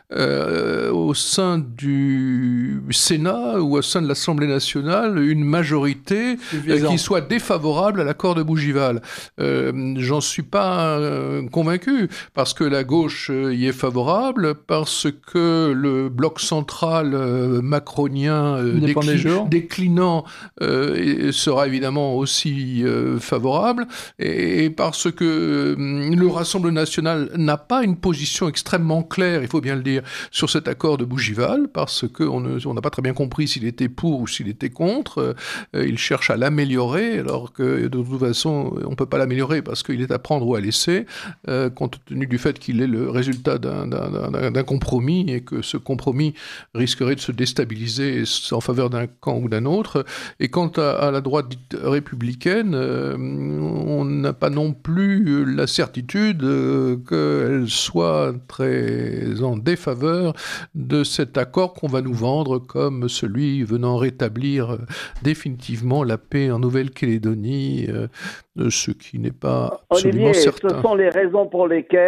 au sein du Sénat ou au sein de l'Assemblée nationale une majorité qui soit défavorable à l'accord de Bougival? J'en suis pas convaincu, parce que la gauche y est favorable, parce que le bloc central macronien déclinant sera évidemment aussi favorable, et parce que le Rassemblement national n'a pas une position extrêmement claire, il faut bien le dire, sur cet accord de Bougival, parce qu'on n'a pas très bien compris s'il était pour ou s'il était contre. Il cherche à l'améliorer, alors que de toute façon, on ne peut pas l'améliorer parce qu'il est à prendre ou à laisser, compte tenu du fait qu'il est le résultat d'un compromis, et que ce compromis risquerait de se déstabiliser en faveur d'un camp ou d'un autre. Et quant à la droite dite républicaine, on n'a pas non plus la certitude qu'elle soit très en défaveur de cet accord qu'on va nous vendre comme celui venant rétablir définitivement la paix en Nouvelle-Calédonie, ce qui n'est pas absolument Olivier, certain. Ce sont les raisons pour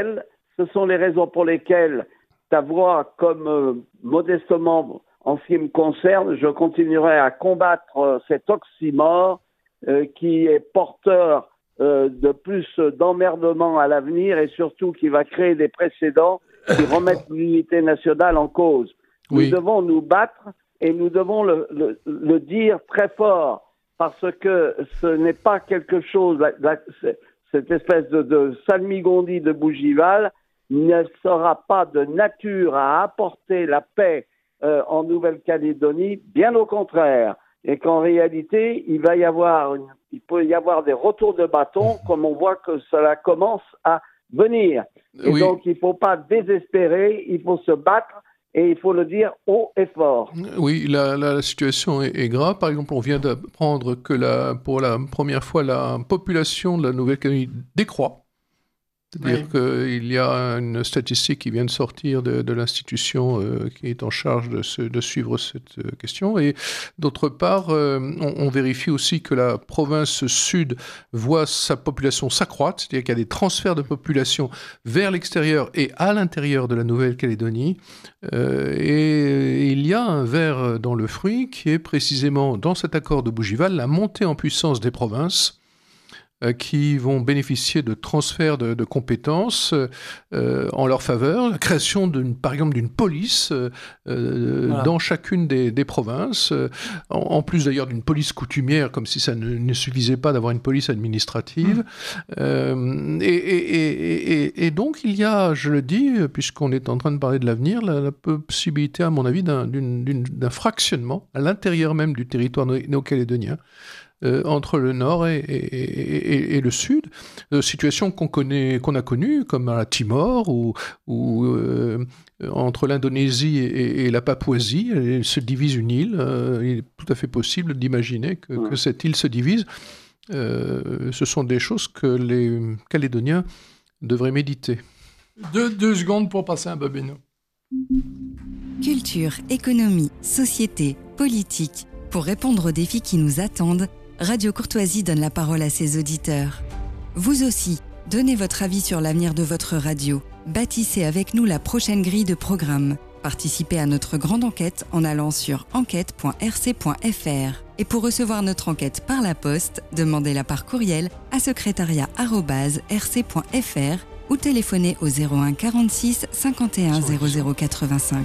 lesquelles ta voix, comme modestement en ce qui me concerne, je continuerai à combattre cet oxymore, qui est porteur de plus d'emmerdement à l'avenir et surtout qui va créer des précédents qui remettent l'unité nationale en cause. Oui. Nous devons nous battre et nous devons le dire très fort parce que ce n'est pas quelque chose, cette espèce de salmigondi de Bougival ne sera pas de nature à apporter la paix en Nouvelle-Calédonie, bien au contraire. Et qu'en réalité, il peut y avoir des retours de bâton, comme on voit que cela commence à venir. Et Oui. donc, il ne faut pas désespérer, il faut se battre et il faut le dire haut et fort. Oui, la situation est grave. Par exemple, on vient d'apprendre que pour la première fois, la population de la Nouvelle-Calédonie décroît. C'est-à-dire qu'il y a une statistique qui vient de sortir de l'institution qui est en charge de suivre cette question. Et d'autre part, on vérifie aussi que la province sud voit sa population s'accroître, c'est-à-dire qu'il y a des transferts de population vers l'extérieur et à l'intérieur de la Nouvelle-Calédonie. Et il y a un ver dans le fruit qui est précisément, dans cet accord de Bougival, la montée en puissance des provinces qui vont bénéficier de transferts de compétences en leur faveur, la création par exemple d'une police dans chacune des provinces, en plus d'ailleurs d'une police coutumière, comme si ça ne suffisait pas d'avoir une police administrative. Et donc il y a, je le dis, puisqu'on est en train de parler de l'avenir, la possibilité, à mon avis, d'un fractionnement à l'intérieur même du territoire néo-calédonien, entre le nord et le sud, situation qu'on a connue comme à Timor ou entre l'Indonésie et la Papouasie, elle se divise une île. Il est tout à fait possible d'imaginer que cette île se divise. Ce sont des choses que les Calédoniens devraient méditer. Deux secondes pour passer un bobino. Culture, économie, société, politique. Pour répondre aux défis qui nous attendent, Radio Courtoisie donne la parole à ses auditeurs. Vous aussi, donnez votre avis sur l'avenir de votre radio. Bâtissez avec nous la prochaine grille de programme. Participez à notre grande enquête en allant sur enquête.rc.fr. Et pour recevoir notre enquête par la poste, demandez-la par courriel à secrétariat@rc.fr ou téléphonez au 01 46 51 00 85.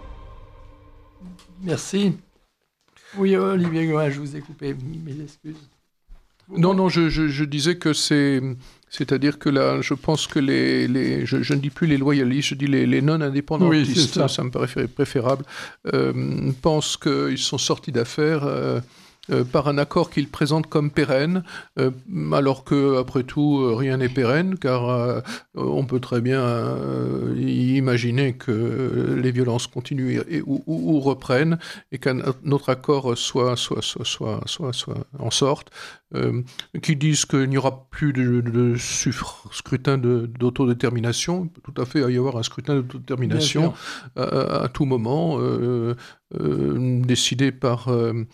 Merci. Oui, Olivier Gouin, je vous ai coupé, mes excuses. Non, je disais que c'est-à-dire que là, je pense que je ne dis plus les loyalistes, je dis les non-indépendantistes, oui, ça me paraît préférable, pensent qu'ils sont sortis d'affaire par un accord qu'ils présentent comme pérenne, alors que après tout rien n'est pérenne, car on peut très bien imaginer que les violences continuent ou reprennent, et qu'un autre accord soit en sorte, qui disent qu'il n'y aura plus de scrutin d'autodétermination. Il peut tout à fait y avoir un scrutin d'autodétermination à tout moment, décidé par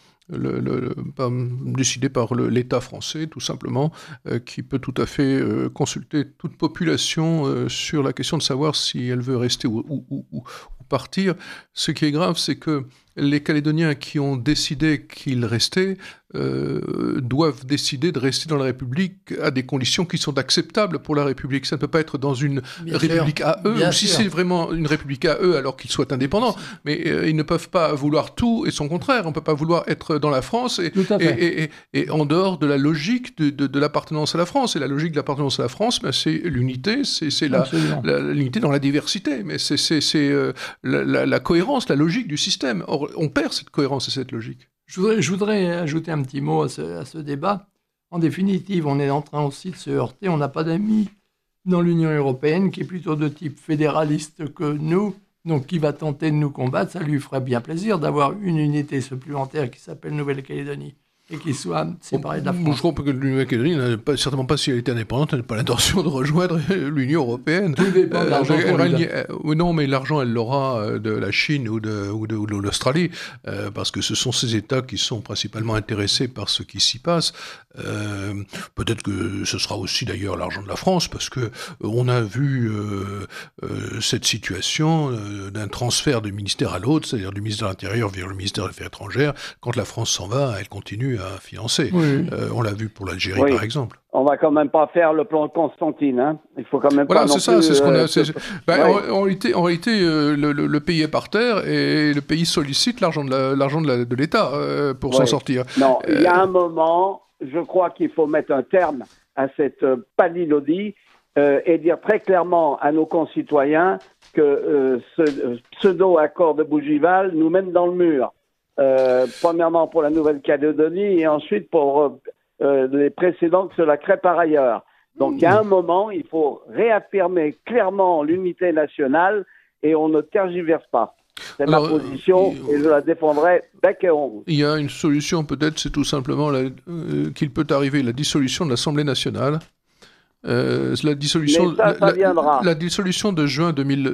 l'État français, tout simplement, qui peut tout à fait consulter toute population sur la question de savoir si elle veut rester ou partir. Ce qui est grave, c'est que les Calédoniens qui ont décidé qu'ils restaient doivent décider de rester dans la République à des conditions qui sont acceptables pour la République. Ça ne peut pas être dans une République à eux, ou si c'est vraiment une République à eux, alors qu'ils soient indépendants. Mais ils ne peuvent pas vouloir tout et son contraire. On ne peut pas vouloir être dans la France et en dehors de la logique de l'appartenance à la France. Et la logique de l'appartenance à la France, ben, c'est l'unité, c'est l'unité dans la diversité, mais c'est la cohérence, la logique du système. Or, on perd cette cohérence et cette logique. Je voudrais ajouter un petit mot à ce débat. En définitive, on est en train aussi de se heurter. On n'a pas d'amis dans l'Union européenne qui est plutôt de type fédéraliste que nous, donc qui va tenter de nous combattre. Ça lui ferait bien plaisir d'avoir une unité supplémentaire qui s'appelle Nouvelle-Calédonie et qui soit séparée de la France. Je crois que la Nouvelle-Calédonie n'a certainement pas, si elle était indépendante, elle n'a pas l'intention de rejoindre l'Union européenne. Tout dépend de l'argent. Non, mais l'argent, elle l'aura de la Chine ou de l'Australie, parce que ce sont ces États qui sont principalement intéressés par ce qui s'y passe. Peut-être que ce sera aussi d'ailleurs l'argent de la France, parce que on a vu cette situation d'un transfert du ministère à l'autre, c'est-à-dire du ministère de l'Intérieur vers le ministère des Affaires étrangères. Quand la France s'en va, elle continue à financer. Oui. On l'a vu pour l'Algérie, par exemple. On va quand même pas faire le plan Constantine, hein. Il faut quand même pas non plus... Voilà, c'est ça, c'est ce qu'on a... En réalité, le pays est par terre et le pays sollicite l'argent de l'État pour s'en sortir. Non, il y a un moment, je crois qu'il faut mettre un terme à cette palinodie et dire très clairement à nos concitoyens que ce pseudo-accord de Bougival nous mène dans le mur. Premièrement pour la Nouvelle-Calédonie et ensuite pour les précédents que cela crée par ailleurs. Donc il y a un moment, il faut réaffirmer clairement l'unité nationale et on ne tergiverse pas. C'est ma position et je la défendrai bec et ongle. Il y a une solution peut-être, c'est tout simplement qu'il peut arriver la dissolution de l'Assemblée nationale. La dissolution de juin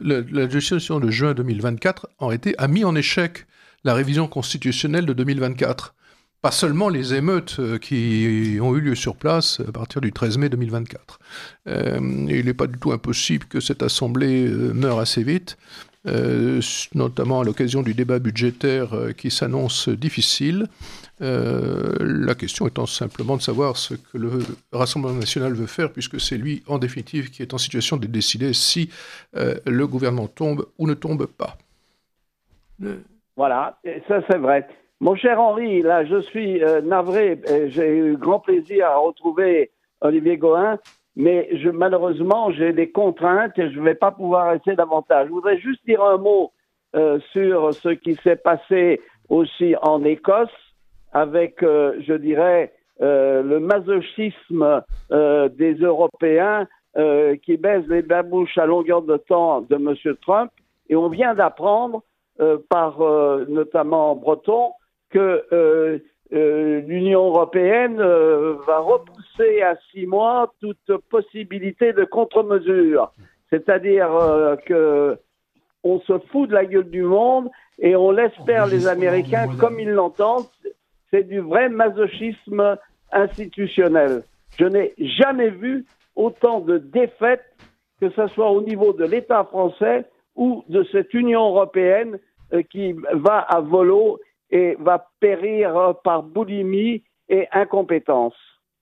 2024 a mis en échec la révision constitutionnelle de 2024. Pas seulement les émeutes qui ont eu lieu sur place à partir du 13 mai 2024. Il n'est pas du tout impossible que cette Assemblée meure assez vite, notamment à l'occasion du débat budgétaire qui s'annonce difficile. La question étant simplement de savoir ce que le Rassemblement national veut faire, puisque c'est lui, en définitive, qui est en situation de décider si le gouvernement tombe ou ne tombe pas. Voilà, et ça c'est vrai. Mon cher Henri, là je suis navré, j'ai eu grand plaisir à retrouver Olivier Gohin, mais malheureusement j'ai des contraintes et je ne vais pas pouvoir rester davantage. Je voudrais juste dire un mot sur ce qui s'est passé aussi en Écosse avec, je dirais, le masochisme des Européens qui baissent les babouches à longueur de temps de M. Trump. Et on vient d'apprendre par notamment Breton que l'Union européenne va repousser à 6 mois toute possibilité de contre-mesure. C'est-à-dire que on se fout de la gueule du monde et on laisse faire les Américains comme ils l'entendent. C'est du vrai masochisme institutionnel. Je n'ai jamais vu autant de défaites, que ce soit au niveau de l'État français ou de cette Union européenne qui va à volo et va périr par boulimie et incompétence.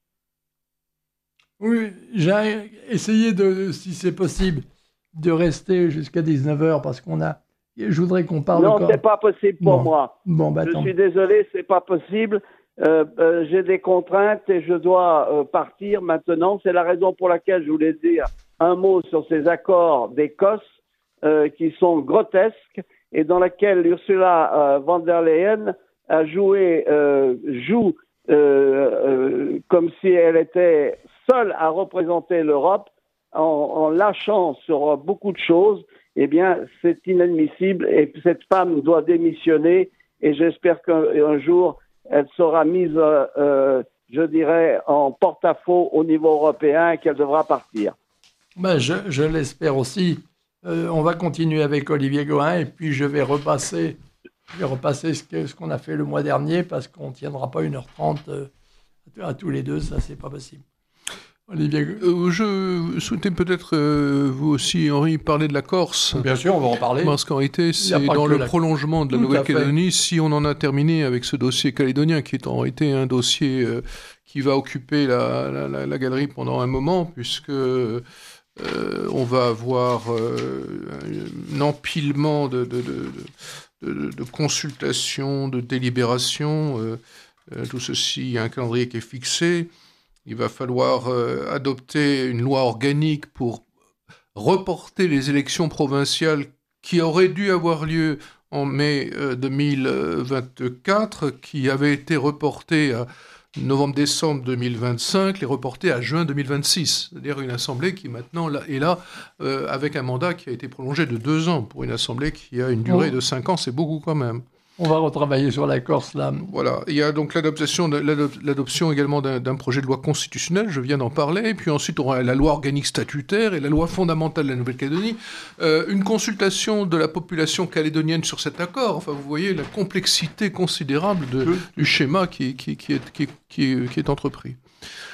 Oui, j'ai essayé si c'est possible, de rester jusqu'à 19h parce je voudrais qu'on parle... Non, c'est pas possible pour moi. Je suis désolé, c'est pas possible. J'ai des contraintes et je dois partir maintenant. C'est la raison pour laquelle je voulais dire un mot sur ces accords d'Écosse qui sont grotesques et dans laquelle Ursula von der Leyen a joue comme si elle était seule à représenter l'Europe en lâchant sur beaucoup de choses. Eh bien, c'est inadmissible et cette femme doit démissionner et j'espère qu'un jour, elle sera mise, je dirais, en porte-à-faux au niveau européen et qu'elle devra partir. Ben, je l'espère aussi. On va continuer avec Olivier Gohin et puis je vais repasser ce qu'on a fait le mois dernier parce qu'on ne tiendra pas 1h30 à tous les deux, ça c'est pas possible. Olivier je souhaitais peut-être, vous aussi, Henri, parler de la Corse. Bien sûr, on va en parler. Parce qu'en réalité, c'est dans le prolongement de la Nouvelle-Calédonie, si on en a terminé avec ce dossier calédonien, qui est en réalité un dossier qui va occuper la galerie pendant un moment, puisque on va avoir un empilement de consultations, de délibérations. Tout ceci, il y a un calendrier qui est fixé. Il va falloir adopter une loi organique pour reporter les élections provinciales qui auraient dû avoir lieu en mai 2024, qui avaient été reportées à novembre-décembre 2025, les reporter à juin 2026. C'est-à-dire une assemblée qui maintenant est là avec un mandat qui a été prolongé de 2 ans. Pour une assemblée qui a une durée de 5 ans, c'est beaucoup quand même. On va retravailler sur la Corse, là. Voilà. Il y a donc l'adoption également d'un projet de loi constitutionnelle, je viens d'en parler, et puis ensuite on aura la loi organique statutaire et la loi fondamentale de la Nouvelle-Calédonie, une consultation de la population calédonienne sur cet accord. Enfin, vous voyez la complexité considérable du schéma qui est entrepris.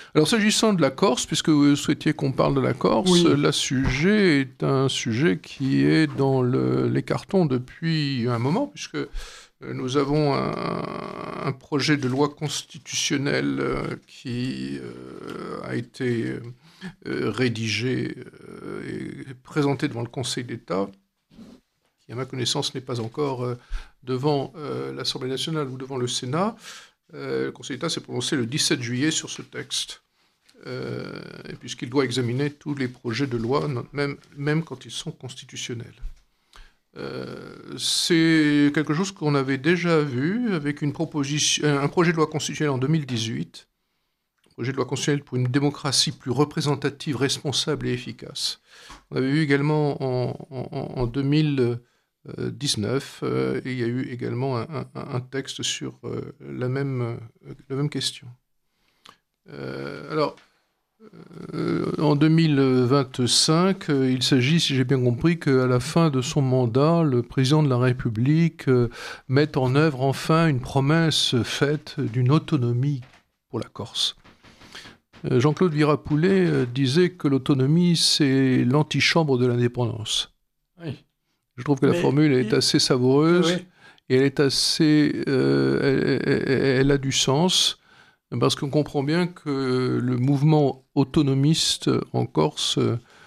Alors, s'agissant de la Corse, puisque vous souhaitiez qu'on parle de la Corse, Oui. le sujet est un sujet qui est dans les cartons depuis un moment, puisque nous avons un projet de loi constitutionnelle qui a été rédigé et présenté devant le Conseil d'État, qui, à ma connaissance, n'est pas encore devant l'Assemblée nationale ou devant le Sénat. Le Conseil d'État s'est prononcé le 17 juillet sur ce texte, puisqu'il doit examiner tous les projets de loi, même quand ils sont constitutionnels. C'est quelque chose qu'on avait déjà vu avec un projet de loi constitutionnelle en 2018, un projet de loi constitutionnelle pour une démocratie plus représentative, responsable et efficace. On avait vu également en 2019, et il y a eu également un texte sur la même question. En 2025, il s'agit, si j'ai bien compris, qu'à la fin de son mandat, le président de la République mette en œuvre enfin une promesse faite d'une autonomie pour la Corse. Jean-Claude Virapoulet disait que l'autonomie, c'est l'antichambre de l'indépendance. Oui. Je trouve que la formule est assez savoureuse, oui. Et elle est assez... elle a du sens, parce qu'on comprend bien que le mouvement autonomiste en Corse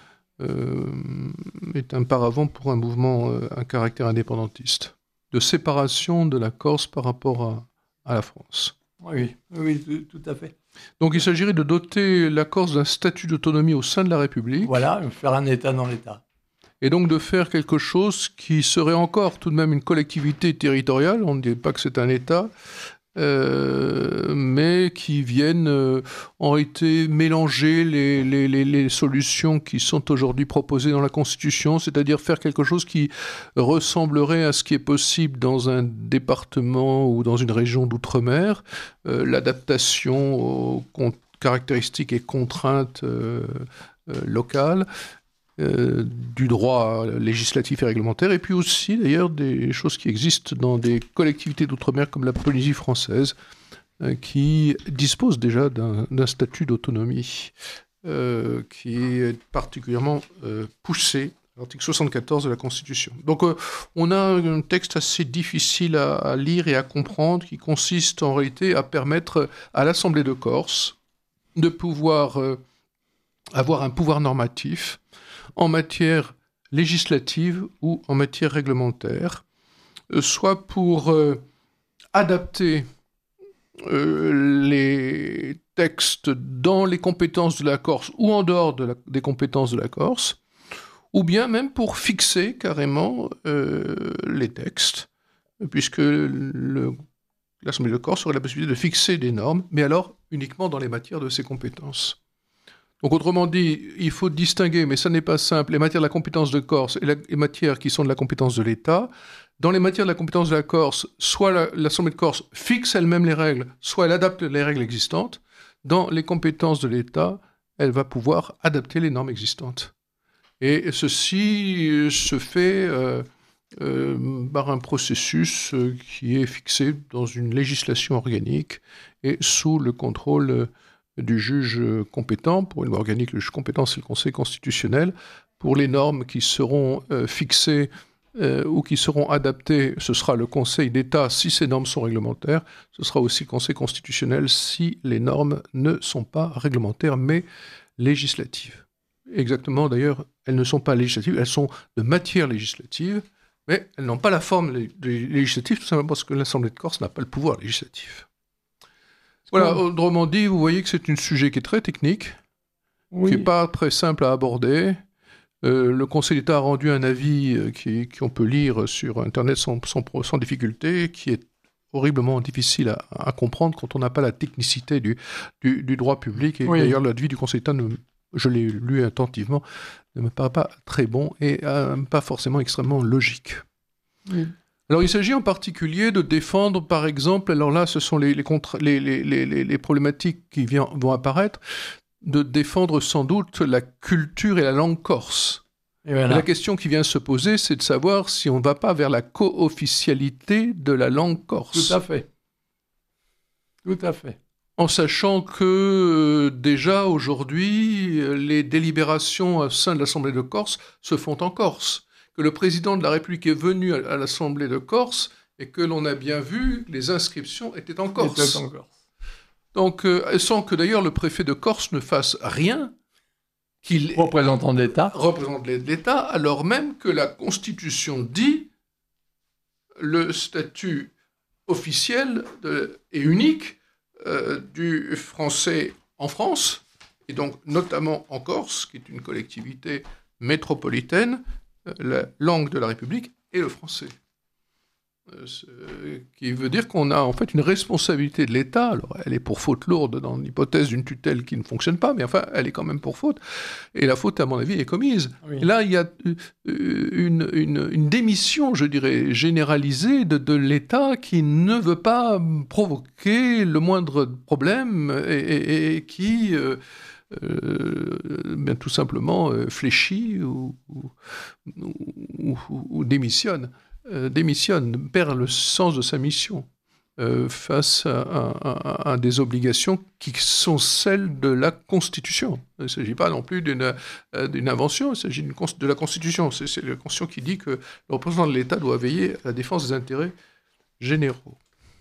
est un paravent pour un mouvement à caractère indépendantiste, de séparation de la Corse par rapport à la France. Oui, tout à fait. Donc il s'agirait de doter la Corse d'un statut d'autonomie au sein de la République. Voilà, faire un État dans l'État. Et donc de faire quelque chose qui serait encore tout de même une collectivité territoriale, on ne dit pas que c'est un État, mais qui viennent en réalité mélanger les solutions qui sont aujourd'hui proposées dans la Constitution, c'est-à-dire faire quelque chose qui ressemblerait à ce qui est possible dans un département ou dans une région d'outre-mer, l'adaptation aux caractéristiques et contraintes locales, du droit législatif et réglementaire, et puis aussi d'ailleurs des choses qui existent dans des collectivités d'outre-mer comme la Polynésie française, qui disposent déjà d'un statut d'autonomie qui est particulièrement poussé, l'article 74 de la Constitution. Donc on a un texte assez difficile à lire et à comprendre, qui consiste en réalité à permettre à l'Assemblée de Corse de pouvoir avoir un pouvoir normatif en matière législative ou en matière réglementaire, soit pour adapter les textes dans les compétences de la Corse ou en dehors des compétences de la Corse, ou bien même pour fixer carrément les textes, puisque l'Assemblée de Corse aurait la possibilité de fixer des normes, mais alors uniquement dans les matières de ses compétences. Donc autrement dit, il faut distinguer, mais ça n'est pas simple, les matières de la compétence de Corse et les matières qui sont de la compétence de l'État. Dans les matières de la compétence de la Corse, soit l'Assemblée de Corse fixe elle-même les règles, soit elle adapte les règles existantes. Dans les compétences de l'État, elle va pouvoir adapter les normes existantes. Et ceci se fait par un processus qui est fixé dans une législation organique et sous le contrôle du juge compétent. Pour une loi organique, le juge compétent, c'est le Conseil constitutionnel. Pour les normes qui seront fixées ou qui seront adaptées, ce sera le Conseil d'État si ces normes sont réglementaires. Ce sera aussi le Conseil constitutionnel si les normes ne sont pas réglementaires, mais législatives. Exactement, d'ailleurs, elles ne sont pas législatives, elles sont de matière législative, mais elles n'ont pas la forme législative, tout simplement parce que l'Assemblée de Corse n'a pas le pouvoir législatif. Voilà, autrement dit, vous voyez que c'est un sujet qui est très technique, qui n'est pas très simple à aborder. Le Conseil d'État a rendu un avis qu'on peut lire sur Internet sans difficulté, qui est horriblement difficile à comprendre quand on n'a pas la technicité du droit public. Et d'ailleurs, l'avis du Conseil d'État, je l'ai lu attentivement, ne me paraît pas très bon et pas forcément extrêmement logique. Oui. Alors, il s'agit en particulier de défendre, par exemple, alors là, ce sont les problématiques qui vont apparaître, de défendre sans doute la culture et la langue corse. Et la question qui vient se poser, c'est de savoir si on ne va pas vers la co-officialité de la langue corse. Tout à fait. Tout à fait. En sachant que déjà aujourd'hui, les délibérations au sein de l'Assemblée de Corse se font en Corse, que le président de la République est venu à l'Assemblée de Corse et que l'on a bien vu, les inscriptions étaient en Corse. Donc, sans que d'ailleurs le préfet de Corse ne fasse rien, qu'il représentant de l'État, représente l'État, alors même que la Constitution dit le statut officiel et unique du français en France, et donc notamment en Corse, qui est une collectivité métropolitaine, la langue de la République est le français. Qui veut dire qu'on a en fait une responsabilité de l'État. Alors elle est pour faute lourde dans l'hypothèse d'une tutelle qui ne fonctionne pas, mais enfin elle est quand même pour faute. Et la faute, à mon avis, est commise. Oui. Et là, il y a une démission, je dirais, généralisée de l'État qui ne veut pas provoquer le moindre problème et qui bien tout simplement fléchit ou démissionne. Perd le sens de sa mission face à des obligations qui sont celles de la Constitution. Il ne s'agit pas non plus d'une invention, il s'agit de la Constitution. C'est la Constitution qui dit que le représentant de l'État doit veiller à la défense des intérêts généraux.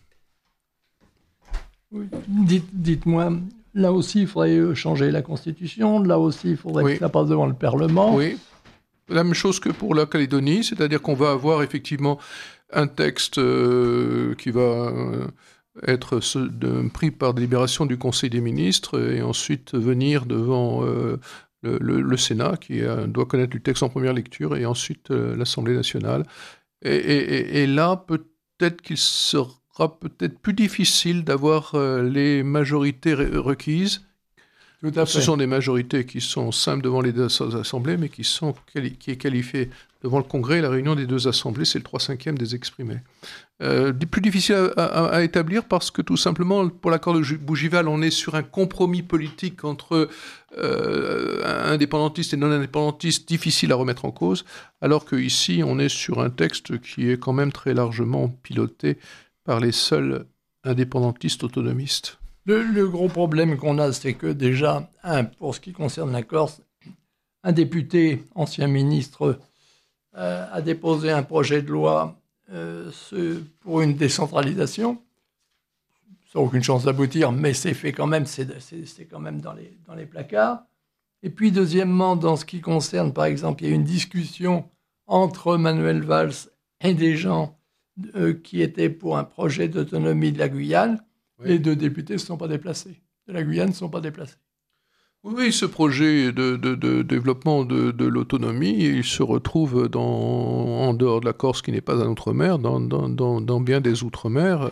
Oui. Dites-moi, là aussi, il faudrait changer la Constitution, là aussi, il faudrait que ça passe devant le Parlement. Oui. La même chose que pour la Calédonie, c'est-à-dire qu'on va avoir effectivement un texte qui va être pris par délibération du Conseil des ministres et ensuite venir devant le Sénat qui doit connaître le texte en première lecture et ensuite l'Assemblée nationale. Et là, peut-être qu'il sera peut-être plus difficile d'avoir les majorités requises. Ce sont des majorités qui sont simples devant les deux assemblées, mais qui est qualifiée devant le Congrès. La réunion des deux assemblées, c'est le 3/5 des exprimés. Plus difficile à établir parce que tout simplement, pour l'accord de Bougival, on est sur un compromis politique entre indépendantistes et non-indépendantistes, difficile à remettre en cause, alors qu'ici, on est sur un texte qui est quand même très largement piloté par les seuls indépendantistes autonomistes. Le gros problème qu'on a, c'est que déjà, pour ce qui concerne la Corse, un député, ancien ministre, a déposé un projet de loi pour une décentralisation. Ça n'a aucune chance d'aboutir, mais c'est fait quand même, c'est quand même dans les placards. Et puis, deuxièmement, dans ce qui concerne, par exemple, il y a eu une discussion entre Manuel Valls et des gens qui étaient pour un projet d'autonomie de la Guyane. Les deux députés ne se sont pas déplacés. De la Guyane ne se sont pas déplacés. Oui, ce projet de développement de l'autonomie, il se retrouve en dehors de la Corse, qui n'est pas un outre-mer, dans bien des outre-mer.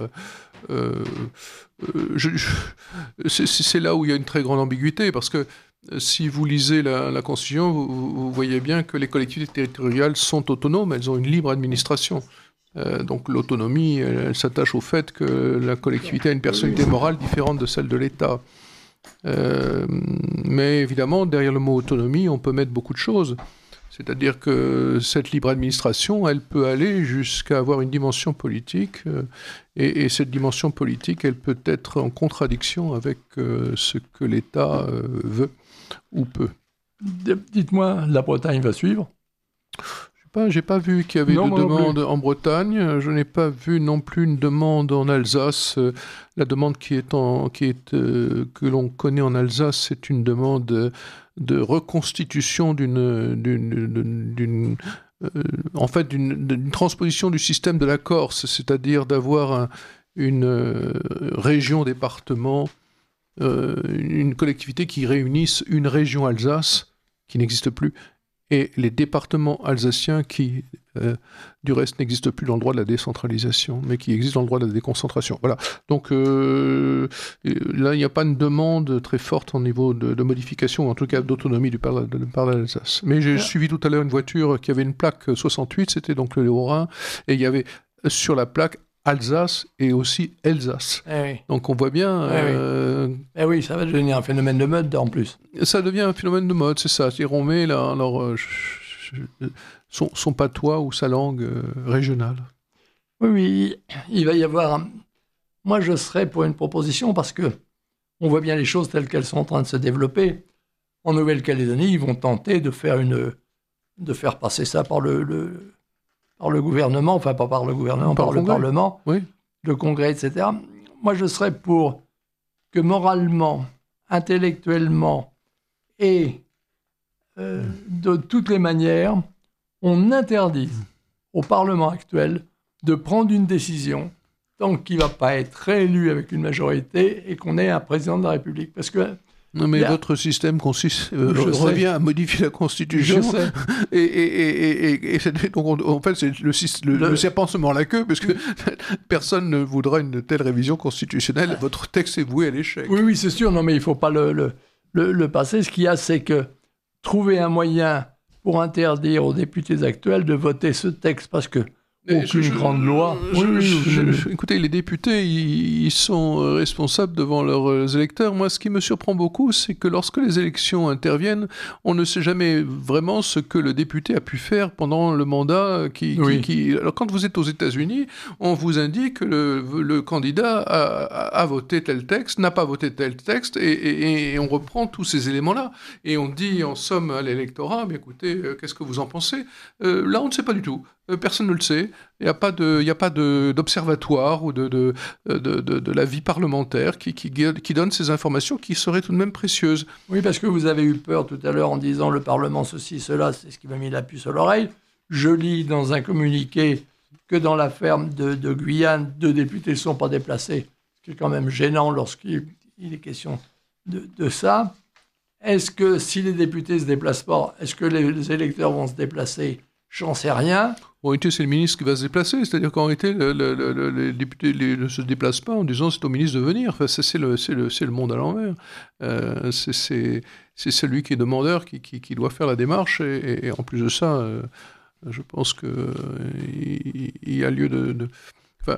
C'est là où il y a une très grande ambiguïté, parce que si vous lisez la Constitution, vous voyez bien que les collectivités territoriales sont autonomes, elles ont une libre administration. Donc l'autonomie, elle s'attache au fait que la collectivité a une personnalité morale différente de celle de l'État. Mais évidemment, derrière le mot autonomie, on peut mettre beaucoup de choses. C'est-à-dire que cette libre administration, elle peut aller jusqu'à avoir une dimension politique, et cette dimension politique, elle peut être en contradiction avec ce que l'État veut ou peut. Dites-moi, la Bretagne va suivre ? J'ai pas vu qu'il y avait de demande en Bretagne. Je n'ai pas vu non plus une demande en Alsace. La demande que l'on connaît en Alsace, c'est une demande de reconstitution d'une transposition du système de la Corse, c'est-à-dire d'avoir une région-département, une collectivité qui réunisse une région Alsace qui n'existe plus, et les départements alsaciens qui, du reste, n'existent plus dans le droit de la décentralisation, mais qui existent dans le droit de la déconcentration. Voilà. Donc là, il n'y a pas une demande très forte au niveau de modification, ou en tout cas d'autonomie du part de l'Alsace. Mais j'ai suivi tout à l'heure une voiture qui avait une plaque 68, c'était donc le Haut-Rhin, et il y avait sur la plaque Alsace et aussi Elsace. Oui. Donc on voit bien... oui, ça va devenir un phénomène de mode en plus. Ça devient un phénomène de mode, c'est ça. C'est-à-dire on met son patois ou sa langue régionale. Oui, il va y avoir... Moi, je serais pour une proposition parce que on voit bien les choses telles qu'elles sont en train de se développer. En Nouvelle-Calédonie, ils vont tenter de faire passer ça par le gouvernement, enfin pas par le gouvernement, par le Parlement, oui. le Congrès, etc. Moi, je serais pour que moralement, intellectuellement et de toutes les manières, on interdise au Parlement actuel de prendre une décision tant qu'il ne va pas être réélu avec une majorité et qu'on ait un président de la République. Parce que non, mais votre système revient à modifier la Constitution. Je sais. Et donc, en fait, c'est le serpent se mord la queue, parce que personne ne voudra une telle révision constitutionnelle. Votre texte est voué à l'échec. Oui, c'est sûr. Non, mais il ne faut pas le passer. Ce qu'il y a, c'est que trouver un moyen pour interdire aux députés actuels de voter ce texte, parce que aucune grande loi. Écoutez, les députés, ils sont responsables devant leurs électeurs. Moi, ce qui me surprend beaucoup, c'est que lorsque les élections interviennent, on ne sait jamais vraiment ce que le député a pu faire pendant le mandat. Alors, quand vous êtes aux États-Unis, on vous indique que le candidat a voté tel texte, n'a pas voté tel texte, et on reprend tous ces éléments-là. Et on dit, en somme, à l'électorat, mais écoutez, qu'est-ce que vous en pensez ? Là, on ne sait pas du tout. Personne ne le sait. Il n'y a pas d'observatoire ou de la vie parlementaire qui donne ces informations qui seraient tout de même précieuses. Oui, parce que vous avez eu peur tout à l'heure en disant le Parlement ceci, cela, c'est ce qui m'a mis la puce à l'oreille. Je lis dans un communiqué que dans la ferme de Guyane, 2 députés ne sont pas déplacés, ce qui est quand même gênant lorsqu'il est question de ça. Est-ce que si les députés ne se déplacent pas, est-ce que les électeurs vont se déplacer ? J'en sais rien. En réalité, c'est le ministre qui va se déplacer. C'est-à-dire qu'en réalité, les députés ne se déplacent pas en disant c'est au ministre de venir. Enfin, c'est le monde à l'envers. C'est celui qui est demandeur qui doit faire la démarche. Et en plus de ça, je pense qu'il y a lieu de... Enfin,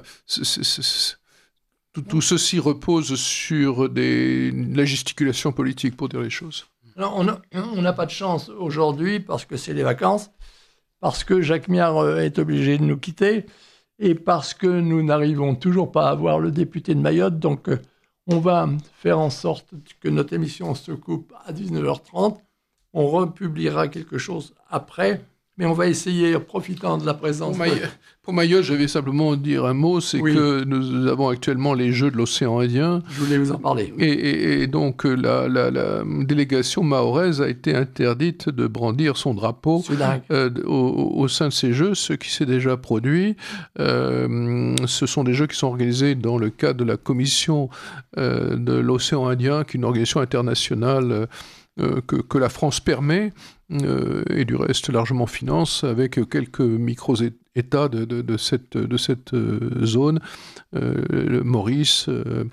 tout ceci repose sur la gesticulation politique, pour dire les choses. Alors, on n'a pas de chance aujourd'hui parce que c'est les vacances, parce que Jacques Miard est obligé de nous quitter et parce que nous n'arrivons toujours pas à avoir le député de Mayotte. Donc, on va faire en sorte que notre émission se coupe à 19h30. On republiera quelque chose après, mais on va essayer, en profitant de la présence... Pour Mayotte, je vais simplement dire un mot, c'est que nous avons actuellement les Jeux de l'océan Indien. Je voulais vous en parler. Et donc, la délégation mahoraise a été interdite de brandir son drapeau au sein de ces Jeux, ce qui s'est déjà produit. Ce sont des Jeux qui sont organisés dans le cadre de la Commission de l'océan Indien, qui est une organisation internationale que la France permet, et du reste largement finance, avec quelques micro-États de cette zone, le Maurice,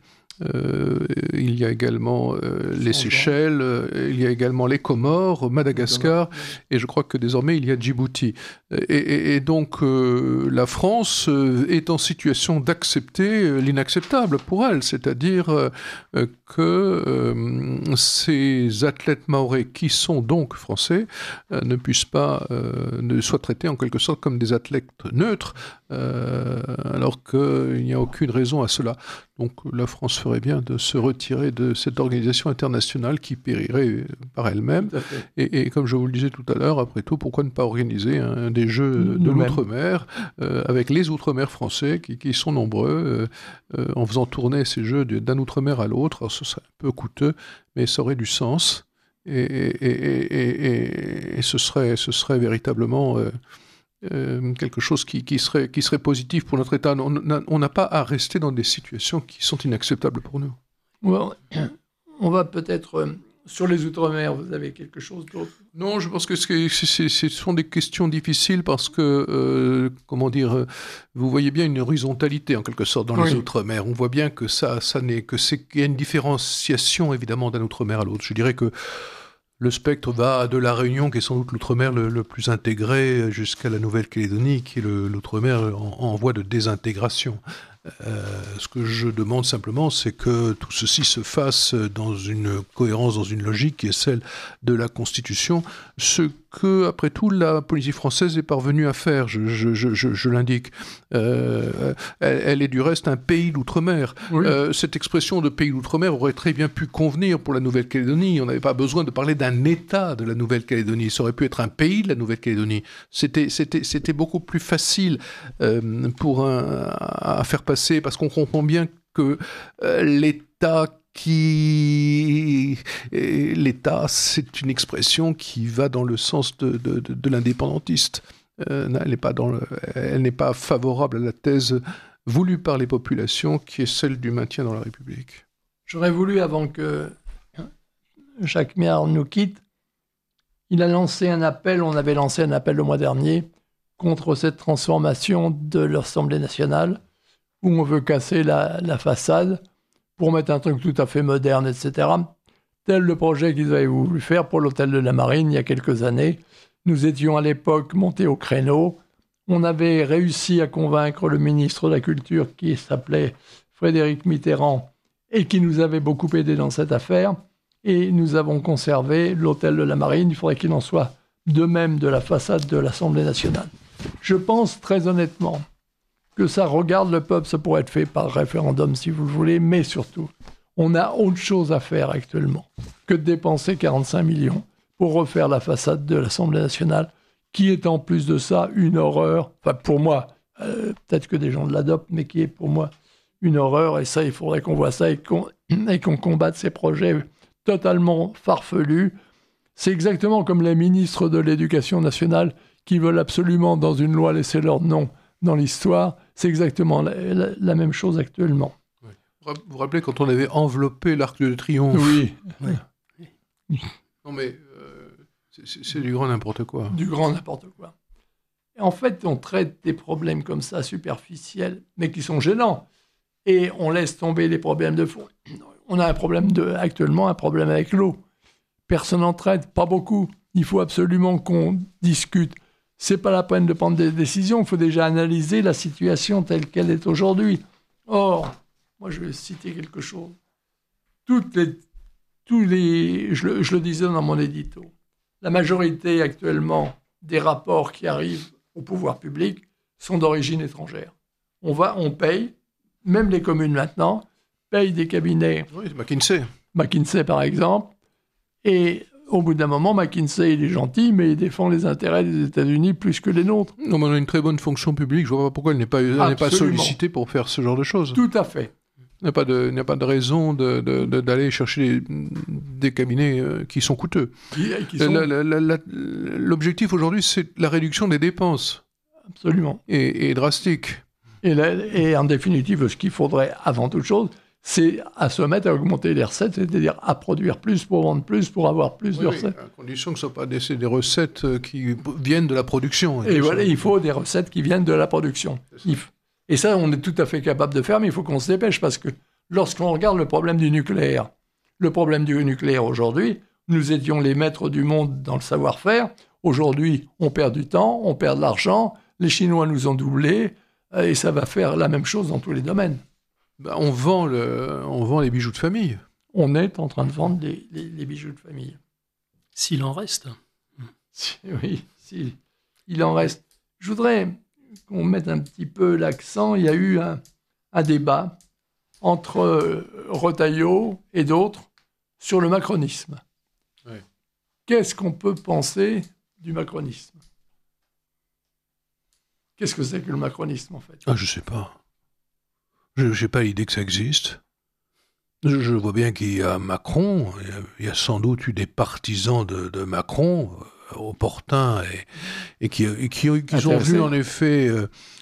il y a également les Seychelles, il y a également les Comores, Madagascar, et je crois que désormais il y a Djibouti. Et donc la France est en situation d'accepter l'inacceptable pour elle, c'est-à-dire que ces athlètes mahorais qui sont donc français ne soient traités en quelque sorte comme des athlètes neutres, alors qu'il n'y a aucune raison à cela. Donc la France ferait bien de se retirer de cette organisation internationale qui périrait par elle-même. Et comme je vous le disais tout à l'heure, après tout, pourquoi ne pas organiser des Jeux de l'Outre-mer avec les Outre-mer français qui sont nombreux, en faisant tourner ces Jeux d'un Outre-mer à l'autre. Alors, ce serait un peu coûteux, mais ça aurait du sens. Et ce serait véritablement... quelque chose qui serait positif pour notre État. On n'a pas à rester dans des situations qui sont inacceptables pour nous. Well, on va peut-être... sur les Outre-mer, vous avez quelque chose d'autre ? Non, je pense que ce sont des questions difficiles parce que, vous voyez bien une horizontalité en quelque sorte dans les Outre-mer. On voit bien que qu'il y a une différenciation évidemment d'un Outre-mer à l'autre. Je dirais que le spectre va de la Réunion, qui est sans doute l'outre-mer le plus intégré, jusqu'à la Nouvelle-Calédonie, qui est l'outre-mer en voie de désintégration. Ce que je demande simplement, c'est que tout ceci se fasse dans une cohérence, dans une logique qui est celle de la Constitution, ce que, après tout, la politique française est parvenue à faire, je l'indique. Elle est du reste un pays d'outre-mer. Oui. Cette expression de pays d'outre-mer aurait très bien pu convenir pour la Nouvelle-Calédonie. On n'avait pas besoin de parler d'un État de la Nouvelle-Calédonie. Ça aurait pu être un pays de la Nouvelle-Calédonie. C'était beaucoup plus facile à faire passer, parce qu'on comprend bien que l'État, c'est une expression qui va dans le sens de l'indépendantiste. Elle n'est pas favorable à la thèse voulue par les populations, qui est celle du maintien dans la République. J'aurais voulu, avant que Jacques Miard nous quitte, il a lancé un appel, on avait lancé un appel le mois dernier, contre cette transformation de l'Assemblée nationale, où on veut casser la façade pour mettre un truc tout à fait moderne, etc. Tel le projet qu'ils avaient voulu faire pour l'hôtel de la Marine il y a quelques années. Nous étions à l'époque montés au créneau. On avait réussi à convaincre le ministre de la Culture, qui s'appelait Frédéric Mitterrand, et qui nous avait beaucoup aidé dans cette affaire. Et nous avons conservé l'hôtel de la Marine. Il faudrait qu'il en soit de même de la façade de l'Assemblée nationale. Je pense très honnêtement que ça regarde le peuple, ça pourrait être fait par référendum si vous le voulez, mais surtout, on a autre chose à faire actuellement que de dépenser 45 millions pour refaire la façade de l'Assemblée nationale, qui est en plus de ça une horreur, enfin pour moi, peut-être que des gens l'adoptent, mais qui est pour moi une horreur, et ça, il faudrait qu'on voit ça et qu'on combatte ces projets totalement farfelus. C'est exactement comme les ministres de l'Éducation nationale qui veulent absolument, dans une loi, laisser leur nom dans l'histoire. C'est exactement la même chose actuellement. Oui. Vous vous rappelez quand on avait enveloppé l'Arc de Triomphe? Oui. Non mais c'est du grand n'importe quoi. Du grand n'importe quoi. Et en fait, on traite des problèmes comme ça, superficiels, mais qui sont gênants. Et on laisse tomber les problèmes de fond. On a actuellement un problème avec l'eau. Personne n'en traite, pas beaucoup. Il faut absolument qu'on discute. C'est pas la peine de prendre des décisions, il faut déjà analyser la situation telle qu'elle est aujourd'hui. Or, moi je vais citer quelque chose. Je le disais dans mon édito, la majorité actuellement des rapports qui arrivent au pouvoir public sont d'origine étrangère. On paye, même les communes maintenant, payent des cabinets. Oui, McKinsey. McKinsey par exemple, et au bout d'un moment, McKinsey, il est gentil, mais il défend les intérêts des États-Unis plus que les nôtres. Non, mais on a une très bonne fonction publique. Je ne vois pas pourquoi elle n'est pas sollicitée pour faire ce genre de choses. Tout à fait. Il n'y a pas de raison d'aller chercher des cabinets qui sont coûteux. L'objectif aujourd'hui, c'est la réduction des dépenses. Absolument. Et drastique. Et en définitive, ce qu'il faudrait, avant toute chose, c'est à se mettre à augmenter les recettes, c'est-à-dire à produire plus pour vendre plus, pour avoir plus de recettes. À condition que ce ne soient pas des recettes qui viennent de la production. Et voilà, il faut des recettes qui viennent de la production. Et ça, on est tout à fait capable de faire, mais il faut qu'on se dépêche, parce que lorsqu'on regarde le problème du nucléaire aujourd'hui, nous étions les maîtres du monde dans le savoir-faire. Aujourd'hui, on perd du temps, on perd de l'argent, les Chinois nous ont doublés, et ça va faire la même chose dans tous les domaines. On vend les bijoux de famille. On est en train de vendre les bijoux de famille. S'il en reste. Oui, il en reste. Je voudrais qu'on mette un petit peu l'accent. Il y a eu un débat entre Retailleau et d'autres sur le macronisme. Oui. Qu'est-ce qu'on peut penser du macronisme? Qu'est-ce que c'est que le macronisme, en fait? Je ne sais pas. Je n'ai pas l'idée que ça existe. Je vois bien qu'il y a Macron, il y a sans doute eu des partisans de Macron, opportuns, et qui sont venus en effet...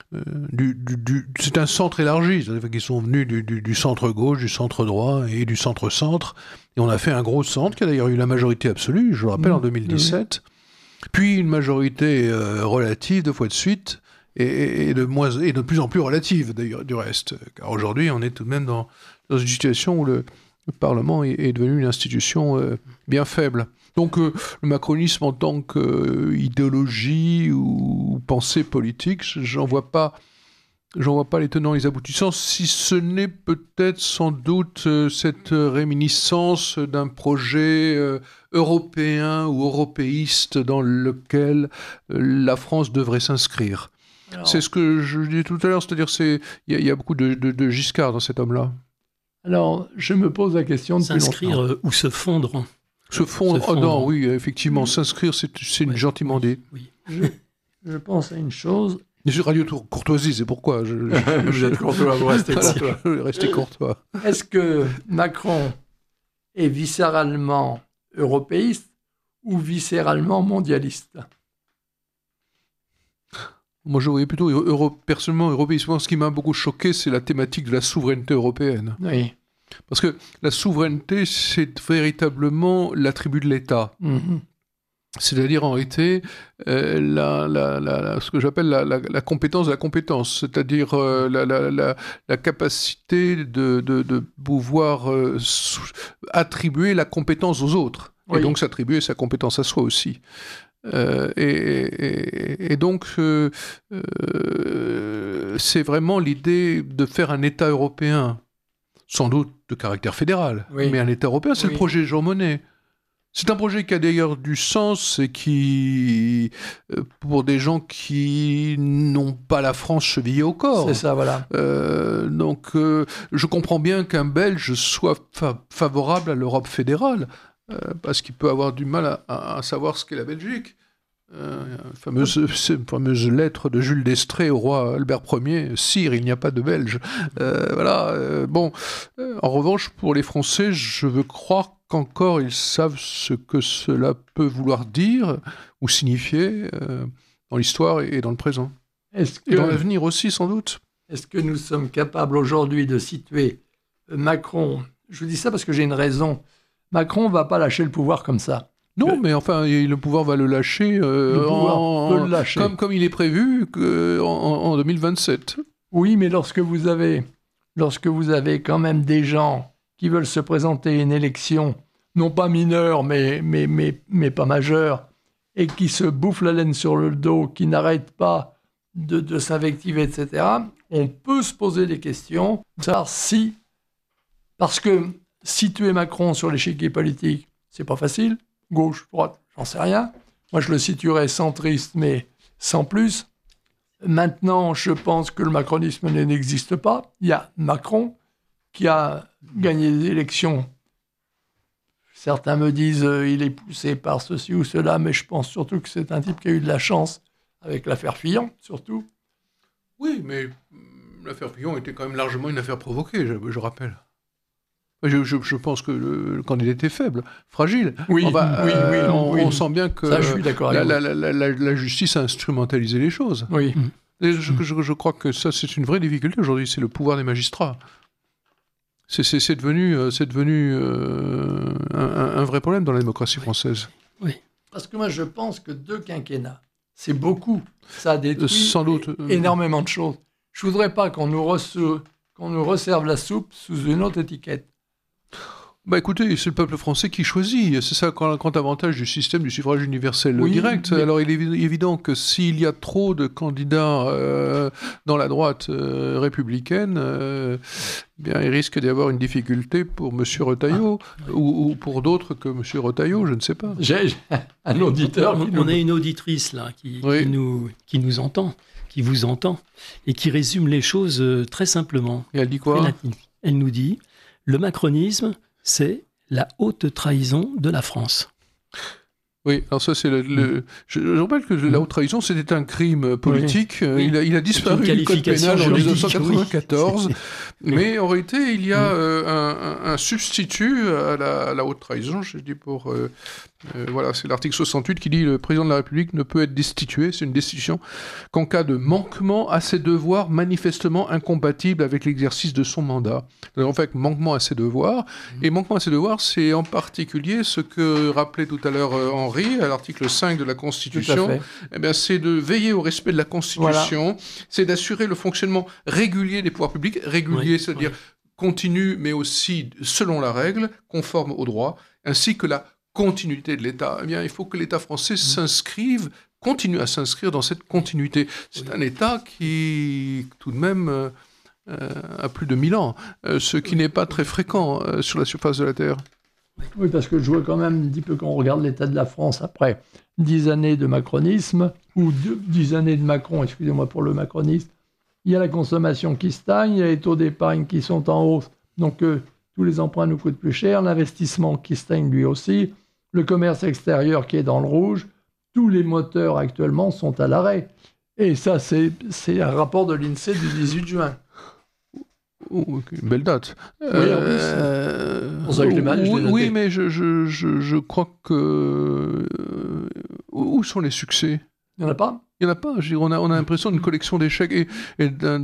c'est un centre élargi, c'est-à-dire qu'ils sont venus du centre-gauche, du centre-droit et du centre-centre, et on a fait un gros centre qui a d'ailleurs eu la majorité absolue, je le rappelle, en 2017, puis une majorité relative 2 fois de suite, et de plus en plus relative d'ailleurs du reste, car aujourd'hui on est tout de même dans une situation où le Parlement est devenu une institution bien faible. Donc le macronisme en tant qu'idéologie ou pensée politique, j'en vois pas J'en vois pas les tenants et les aboutissants, si ce n'est peut-être sans doute cette réminiscence d'un projet européen ou européiste dans lequel la France devrait s'inscrire. Alors, c'est ce que je disais tout à l'heure, c'est-à-dire il y a beaucoup de Giscard dans cet homme-là. Alors, je me pose la question depuis s'inscrire longtemps. Ou se fondre. Se fondre. Oh non, oui, effectivement, s'inscrire, c'est une gentiment dit. Oui. Je pense à une chose. Je suis Radio Courtoisie, c'est pourquoi. Vous êtes courtois, vous restez courtois. Je vais rester courtois. Est-ce que Macron est viscéralement européiste ou viscéralement mondialiste? Moi, je voyais plutôt personnellement européiste. Ce qui m'a beaucoup choqué, c'est la thématique de la souveraineté européenne. Oui. Parce que la souveraineté, c'est véritablement l'attribut de l'État. Mm-hmm. C'est-à-dire, en réalité, ce que j'appelle la compétence de la compétence, c'est-à-dire la capacité de pouvoir attribuer la compétence aux autres, oui. Et donc s'attribuer sa compétence à soi aussi. Et donc, c'est vraiment l'idée de faire un État européen, sans doute de caractère fédéral, oui. Mais un État européen, c'est oui. Le projet Jean Monnet. C'est un projet qui a d'ailleurs du sens et qui, pour des gens qui n'ont pas la France chevillée au corps. C'est ça, voilà. Donc, je comprends bien qu'un Belge soit favorable à l'Europe fédérale, parce qu'il peut avoir du mal à savoir ce qu'est la Belgique. Fameuse lettre de Jules d'Estrée au roi Albert Ier, « Sire, il n'y a pas de Belge ». Voilà. Bon, en revanche, pour les Français, je veux croire qu'encore ils savent ce que cela peut vouloir dire ou signifier dans l'histoire et dans le présent. Et dans l'avenir aussi, sans doute. Est-ce que nous sommes capables aujourd'hui de situer Macron? Je vous dis ça parce que j'ai une raison. Macron ne va pas lâcher le pouvoir comme ça. Non, mais enfin, le pouvoir va le lâcher, comme il est prévu en 2027. Oui, mais lorsque vous avez quand même des gens qui veulent se présenter à une élection, non pas mineure, mais pas majeure, et qui se bouffent la laine sur le dos, qui n'arrêtent pas de s'invectiver, etc., on peut se poser des questions, savoir si... Parce que situer Macron sur l'échiquier politique, c'est pas facile. Gauche, droite, j'en sais rien. Moi, je le situerais centriste, mais sans plus. Maintenant, je pense que le macronisme n'existe pas. Il y a Macron qui a gagné des élections. Certains me disent il est poussé par ceci ou cela, mais je pense surtout que c'est un type qui a eu de la chance avec l'affaire Fillon, surtout. Oui, mais l'affaire Fillon était quand même largement une affaire provoquée, je rappelle. Je pense que le candidat était faible, fragile. Oui, on sent bien que ça, je suis d'accord avec la justice a instrumentalisé les choses. Oui. Et je crois que ça, c'est une vraie difficulté aujourd'hui, c'est le pouvoir des magistrats. C'est devenu un vrai problème dans la démocratie française. Oui. Parce que moi, je pense que 2 quinquennats, c'est beaucoup. Ça a détruit sans doute énormément de choses. Je ne voudrais pas qu'on nous resserve la soupe sous une autre étiquette. Bah écoutez, c'est le peuple français qui choisit. C'est ça le grand avantage du système du suffrage universel direct. Mais... Alors il est évident que s'il y a trop de candidats dans la droite républicaine, bien il risque d'y avoir une difficulté pour M. Retailleau ou pour d'autres que M. Retailleau, je ne sais pas. J'ai un auditeur. On a une auditrice là qui nous entend, qui vous entend et qui résume les choses très simplement. Et elle dit quoi ? Elle nous dit « Le macronisme, c'est la haute trahison de la France ». Oui, alors ça c'est je rappelle que la haute trahison c'était un crime politique. Oui. Il a disparu du code pénal en 1994. Oui. Mais en réalité, il y a un substitut à la haute trahison. Je dis pour voilà, c'est l'article 68 qui dit le président de la République ne peut être destitué, c'est une destitution, qu'en cas de manquement à ses devoirs manifestement incompatible avec l'exercice de son mandat. Donc, en fait, manquement à ses devoirs. Et manquement à ses devoirs, c'est en particulier ce que rappelait tout à l'heure Henri, à l'article 5 de la Constitution. Eh bien, c'est de veiller au respect de la Constitution, c'est d'assurer le fonctionnement régulier des pouvoirs publics, c'est-à-dire continu, mais aussi selon la règle, conforme au droit, ainsi que la continuité de l'État. Eh bien, il faut que l'État français s'inscrive continue à s'inscrire dans cette continuité. C'est un État qui, tout de même, a plus de 1000 ans, ce qui n'est pas très fréquent sur la surface de la Terre. Oui, parce que je vois quand même un petit peu, quand on regarde l'état de la France après 10 années de macronisme, ou 10 années de Macron, excusez-moi pour le macronisme, il y a la consommation qui stagne, il y a les taux d'épargne qui sont en hausse, donc tous les emprunts nous coûtent plus cher, l'investissement qui stagne lui aussi, le commerce extérieur qui est dans le rouge, tous les moteurs actuellement sont à l'arrêt. Et ça, c'est un rapport de l'INSEE du 18 juin. Une belle date. Oui, mais je crois que... Où sont les succès ? Il n'y en a pas ? Il n'y en a pas. On a l'impression d'une collection d'échecs et d'un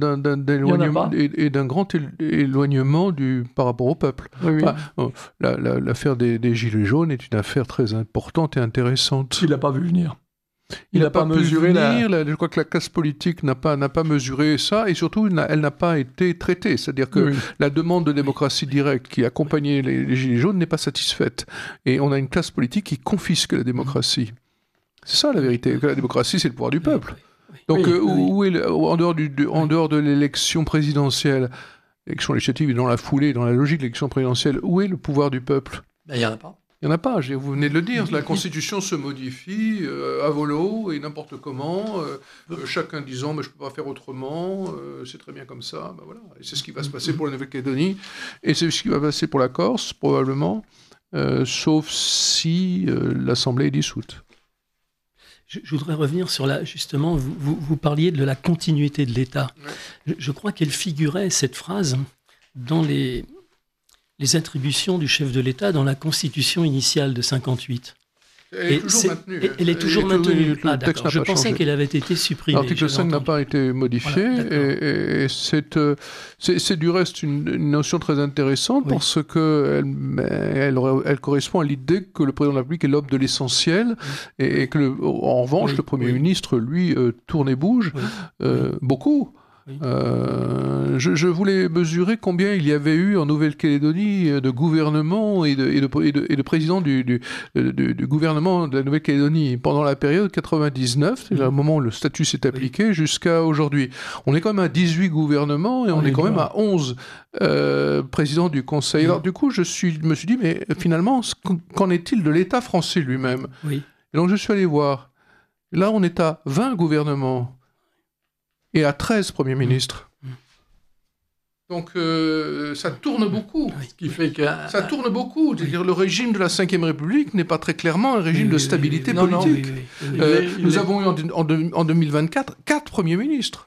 grand éloignement par rapport au peuple. Oui. Enfin, l'affaire des Gilets jaunes est une affaire très importante et intéressante. Il n'a pas vu venir. Il n'a pas mesuré je crois que la classe politique n'a pas mesuré ça, et surtout, elle n'a pas été traitée. C'est-à-dire que la demande de démocratie directe qui accompagnait les Gilets jaunes n'est pas satisfaite. Et on a une classe politique qui confisque la démocratie. C'est ça la vérité. La démocratie, c'est le pouvoir du peuple. Donc, en dehors de l'élection présidentielle, l'élection législative et dans la foulée, dans la logique de l'élection présidentielle, où est le pouvoir du peuple ? Il n'y en a pas. Il n'y en a pas, vous venez de le dire, la Constitution se modifie à volo et n'importe comment, chacun disant « mais je ne peux pas faire autrement, c'est très bien comme ça », voilà. Et c'est ce qui va se passer pour la Nouvelle-Calédonie, et c'est ce qui va passer pour la Corse, probablement, sauf si l'Assemblée est dissoute. Je voudrais revenir sur justement, vous parliez de la continuité de l'État. Ouais. Je crois qu'elle figurait, cette phrase, dans les attributions du chef de l'État dans la Constitution initiale de 58. Elle est toujours maintenue. Elle est toujours maintenue. Ah, d'accord. Je pensais qu'elle avait été supprimée. L'article 5 n'a pas été modifié. Voilà, et c'est du reste une notion très intéressante parce qu'elle correspond à l'idée que le président de la République est l'homme de l'essentiel et que, en revanche, le Premier ministre, lui, tourne et bouge beaucoup. Oui. Je voulais mesurer combien il y avait eu en Nouvelle-Calédonie de gouvernements et de présidents du gouvernement de la Nouvelle-Calédonie pendant la période 99, c'est le moment où le statut s'est appliqué, jusqu'à aujourd'hui. On est quand même à 18 gouvernements et on est quand même à 11 présidents du Conseil. Alors du coup, je me suis dit, mais finalement, qu'en est-il de l'État français lui-même ? Et donc je suis allé voir. Là, on est à 20 gouvernements. Et à 13 premiers ministres. Donc ça tourne beaucoup. Ce qui fait que... Ça tourne beaucoup. C'est-à-dire le régime de la Ve République n'est pas très clairement un régime de stabilité politique. Nous avons eu en 2024 4 premiers ministres.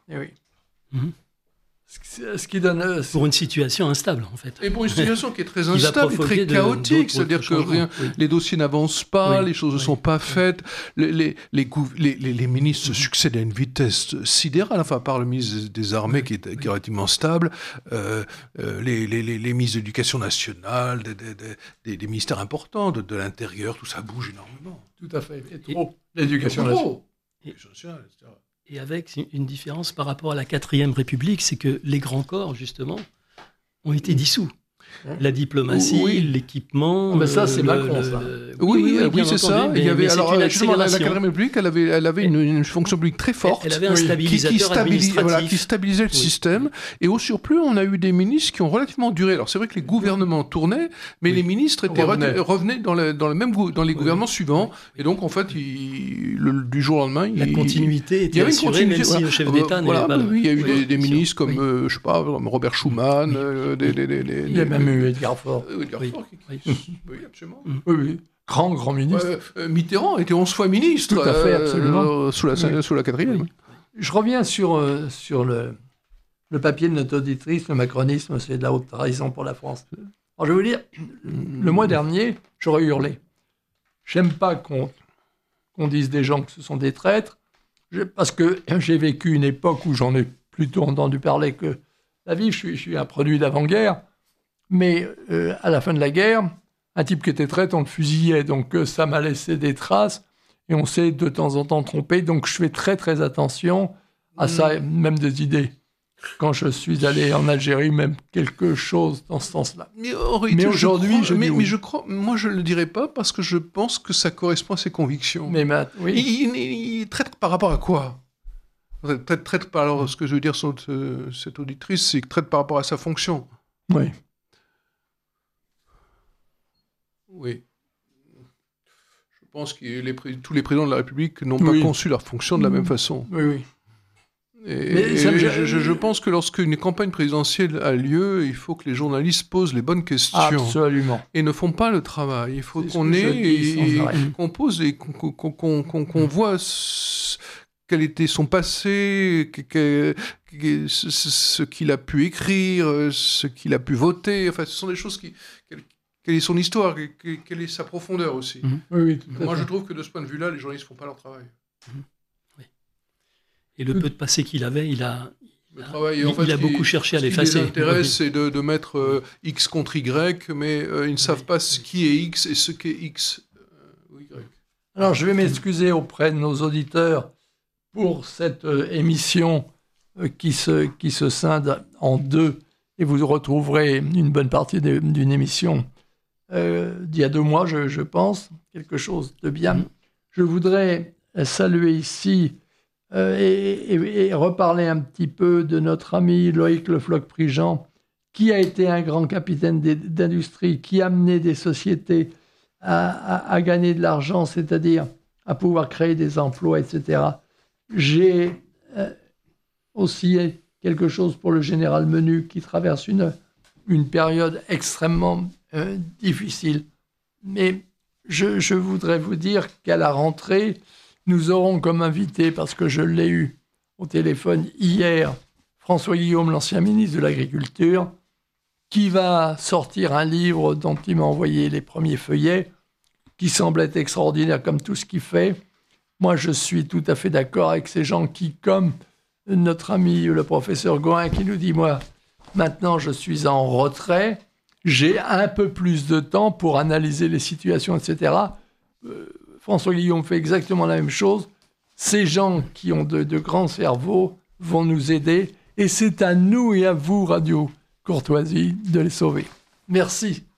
Ce qui donne... Pour une situation instable, en fait. Et pour une situation qui est très instable et très chaotique. C'est-à-dire que les dossiers n'avancent pas, les choses ne sont pas faites. Les ministres se succèdent à une vitesse sidérale. Enfin, à part le ministre des Armées qui est relativement stable, les ministres de l'Éducation nationale, des ministères importants, de l'Intérieur, tout ça bouge énormément. Tout à fait. Et trop. L'Éducation nationale. etc. Et avec une différence par rapport à la 4e République, c'est que les grands corps, justement, ont été dissous. La diplomatie, l'équipement... Mais ça, c'est Macron, ça. Oui, c'est ça. Il y avait, alors, justement, la 4e République, elle avait une fonction publique très forte. Elle avait un stabilisateur administratif. Qui stabilisait le système. Et au surplus, on a eu des ministres qui ont relativement duré. Alors, c'est vrai que les gouvernements tournaient, mais les ministres revenaient dans les gouvernements suivants. Et donc, en fait, du jour au lendemain... La continuité était assurée, même si le chef d'État n'était pas là. Il y a eu des ministres comme, je sais pas, Robert Schuman, il y a même eu Edgar Faure. Oui, absolument. Oui. Grand ministre. Mitterrand était 11 fois ministre. Tout à fait, absolument. Sous la 4e. Oui. Je reviens sur le papier de notre auditrice, le macronisme, c'est de la haute trahison pour la France. Alors, je vais vous dire, le mois dernier, j'aurais hurlé. J'aime pas qu'on dise des gens que ce sont des traîtres, parce que j'ai vécu une époque où j'en ai plutôt entendu parler que la vie. Je suis un produit d'avant-guerre. Mais à la fin de la guerre, un type qui était traître, on le fusillait. Donc ça m'a laissé des traces. Et on s'est de temps en temps trompé. Donc je fais très très attention à ça, même des idées. Quand je suis allé en Algérie, même quelque chose dans ce sens-là. Mais aujourd'hui, je crois, moi je ne le dirais pas parce que je pense que ça correspond à ses convictions. Oui. traite par rapport à quoi ? Traite par, alors, ce que je veux dire sur cette auditrice, c'est que traite par rapport à sa fonction. Oui. Oui. Je pense que tous les présidents de la République n'ont pas conçu leur fonction de la même façon. Oui, oui. Je pense que lorsqu'une campagne présidentielle a lieu, il faut que les journalistes posent les bonnes questions. Absolument. Et ne font pas le travail. Il faut qu'on pose et qu'on voit quel était son passé, ce qu'il a pu écrire, ce qu'il a pu voter. Enfin, ce sont des choses quelle est son histoire, quelle est sa profondeur aussi. Oui, Moi, je trouve que de ce point de vue-là, les journalistes ne font pas leur travail. Et le peu de passé qu'il avait, il a beaucoup cherché à l'effacer. Ce qui les intéresse, c'est de mettre X contre Y, mais ils ne savent pas qui est X et ce qu'est X ou Y. Alors, je vais m'excuser auprès de nos auditeurs pour cette émission qui se scinde en deux, et vous retrouverez une bonne partie d'une émission d'il y a 2 mois, je pense, quelque chose de bien. Je voudrais saluer ici et reparler un petit peu de notre ami Loïc Le Floch-Prigent, qui a été un grand capitaine d'industrie, qui a amené des sociétés à gagner de l'argent, c'est-à-dire à pouvoir créer des emplois, etc. J'ai aussi quelque chose pour le général Menu, qui traverse une période extrêmement difficile. Mais je voudrais vous dire qu'à la rentrée, nous aurons comme invité, parce que je l'ai eu au téléphone hier, François Guillaume, l'ancien ministre de l'Agriculture, qui va sortir un livre dont il m'a envoyé les premiers feuillets, qui semble être extraordinaire comme tout ce qu'il fait. Moi, je suis tout à fait d'accord avec ces gens qui, comme notre ami le professeur Gouin, qui nous dit, moi, maintenant, je suis en retrait, j'ai un peu plus de temps pour analyser les situations, etc. François Guillaume fait exactement la même chose. Ces gens qui ont de grands cerveaux vont nous aider, et c'est à nous et à vous, Radio Courtoisie, de les sauver. Merci.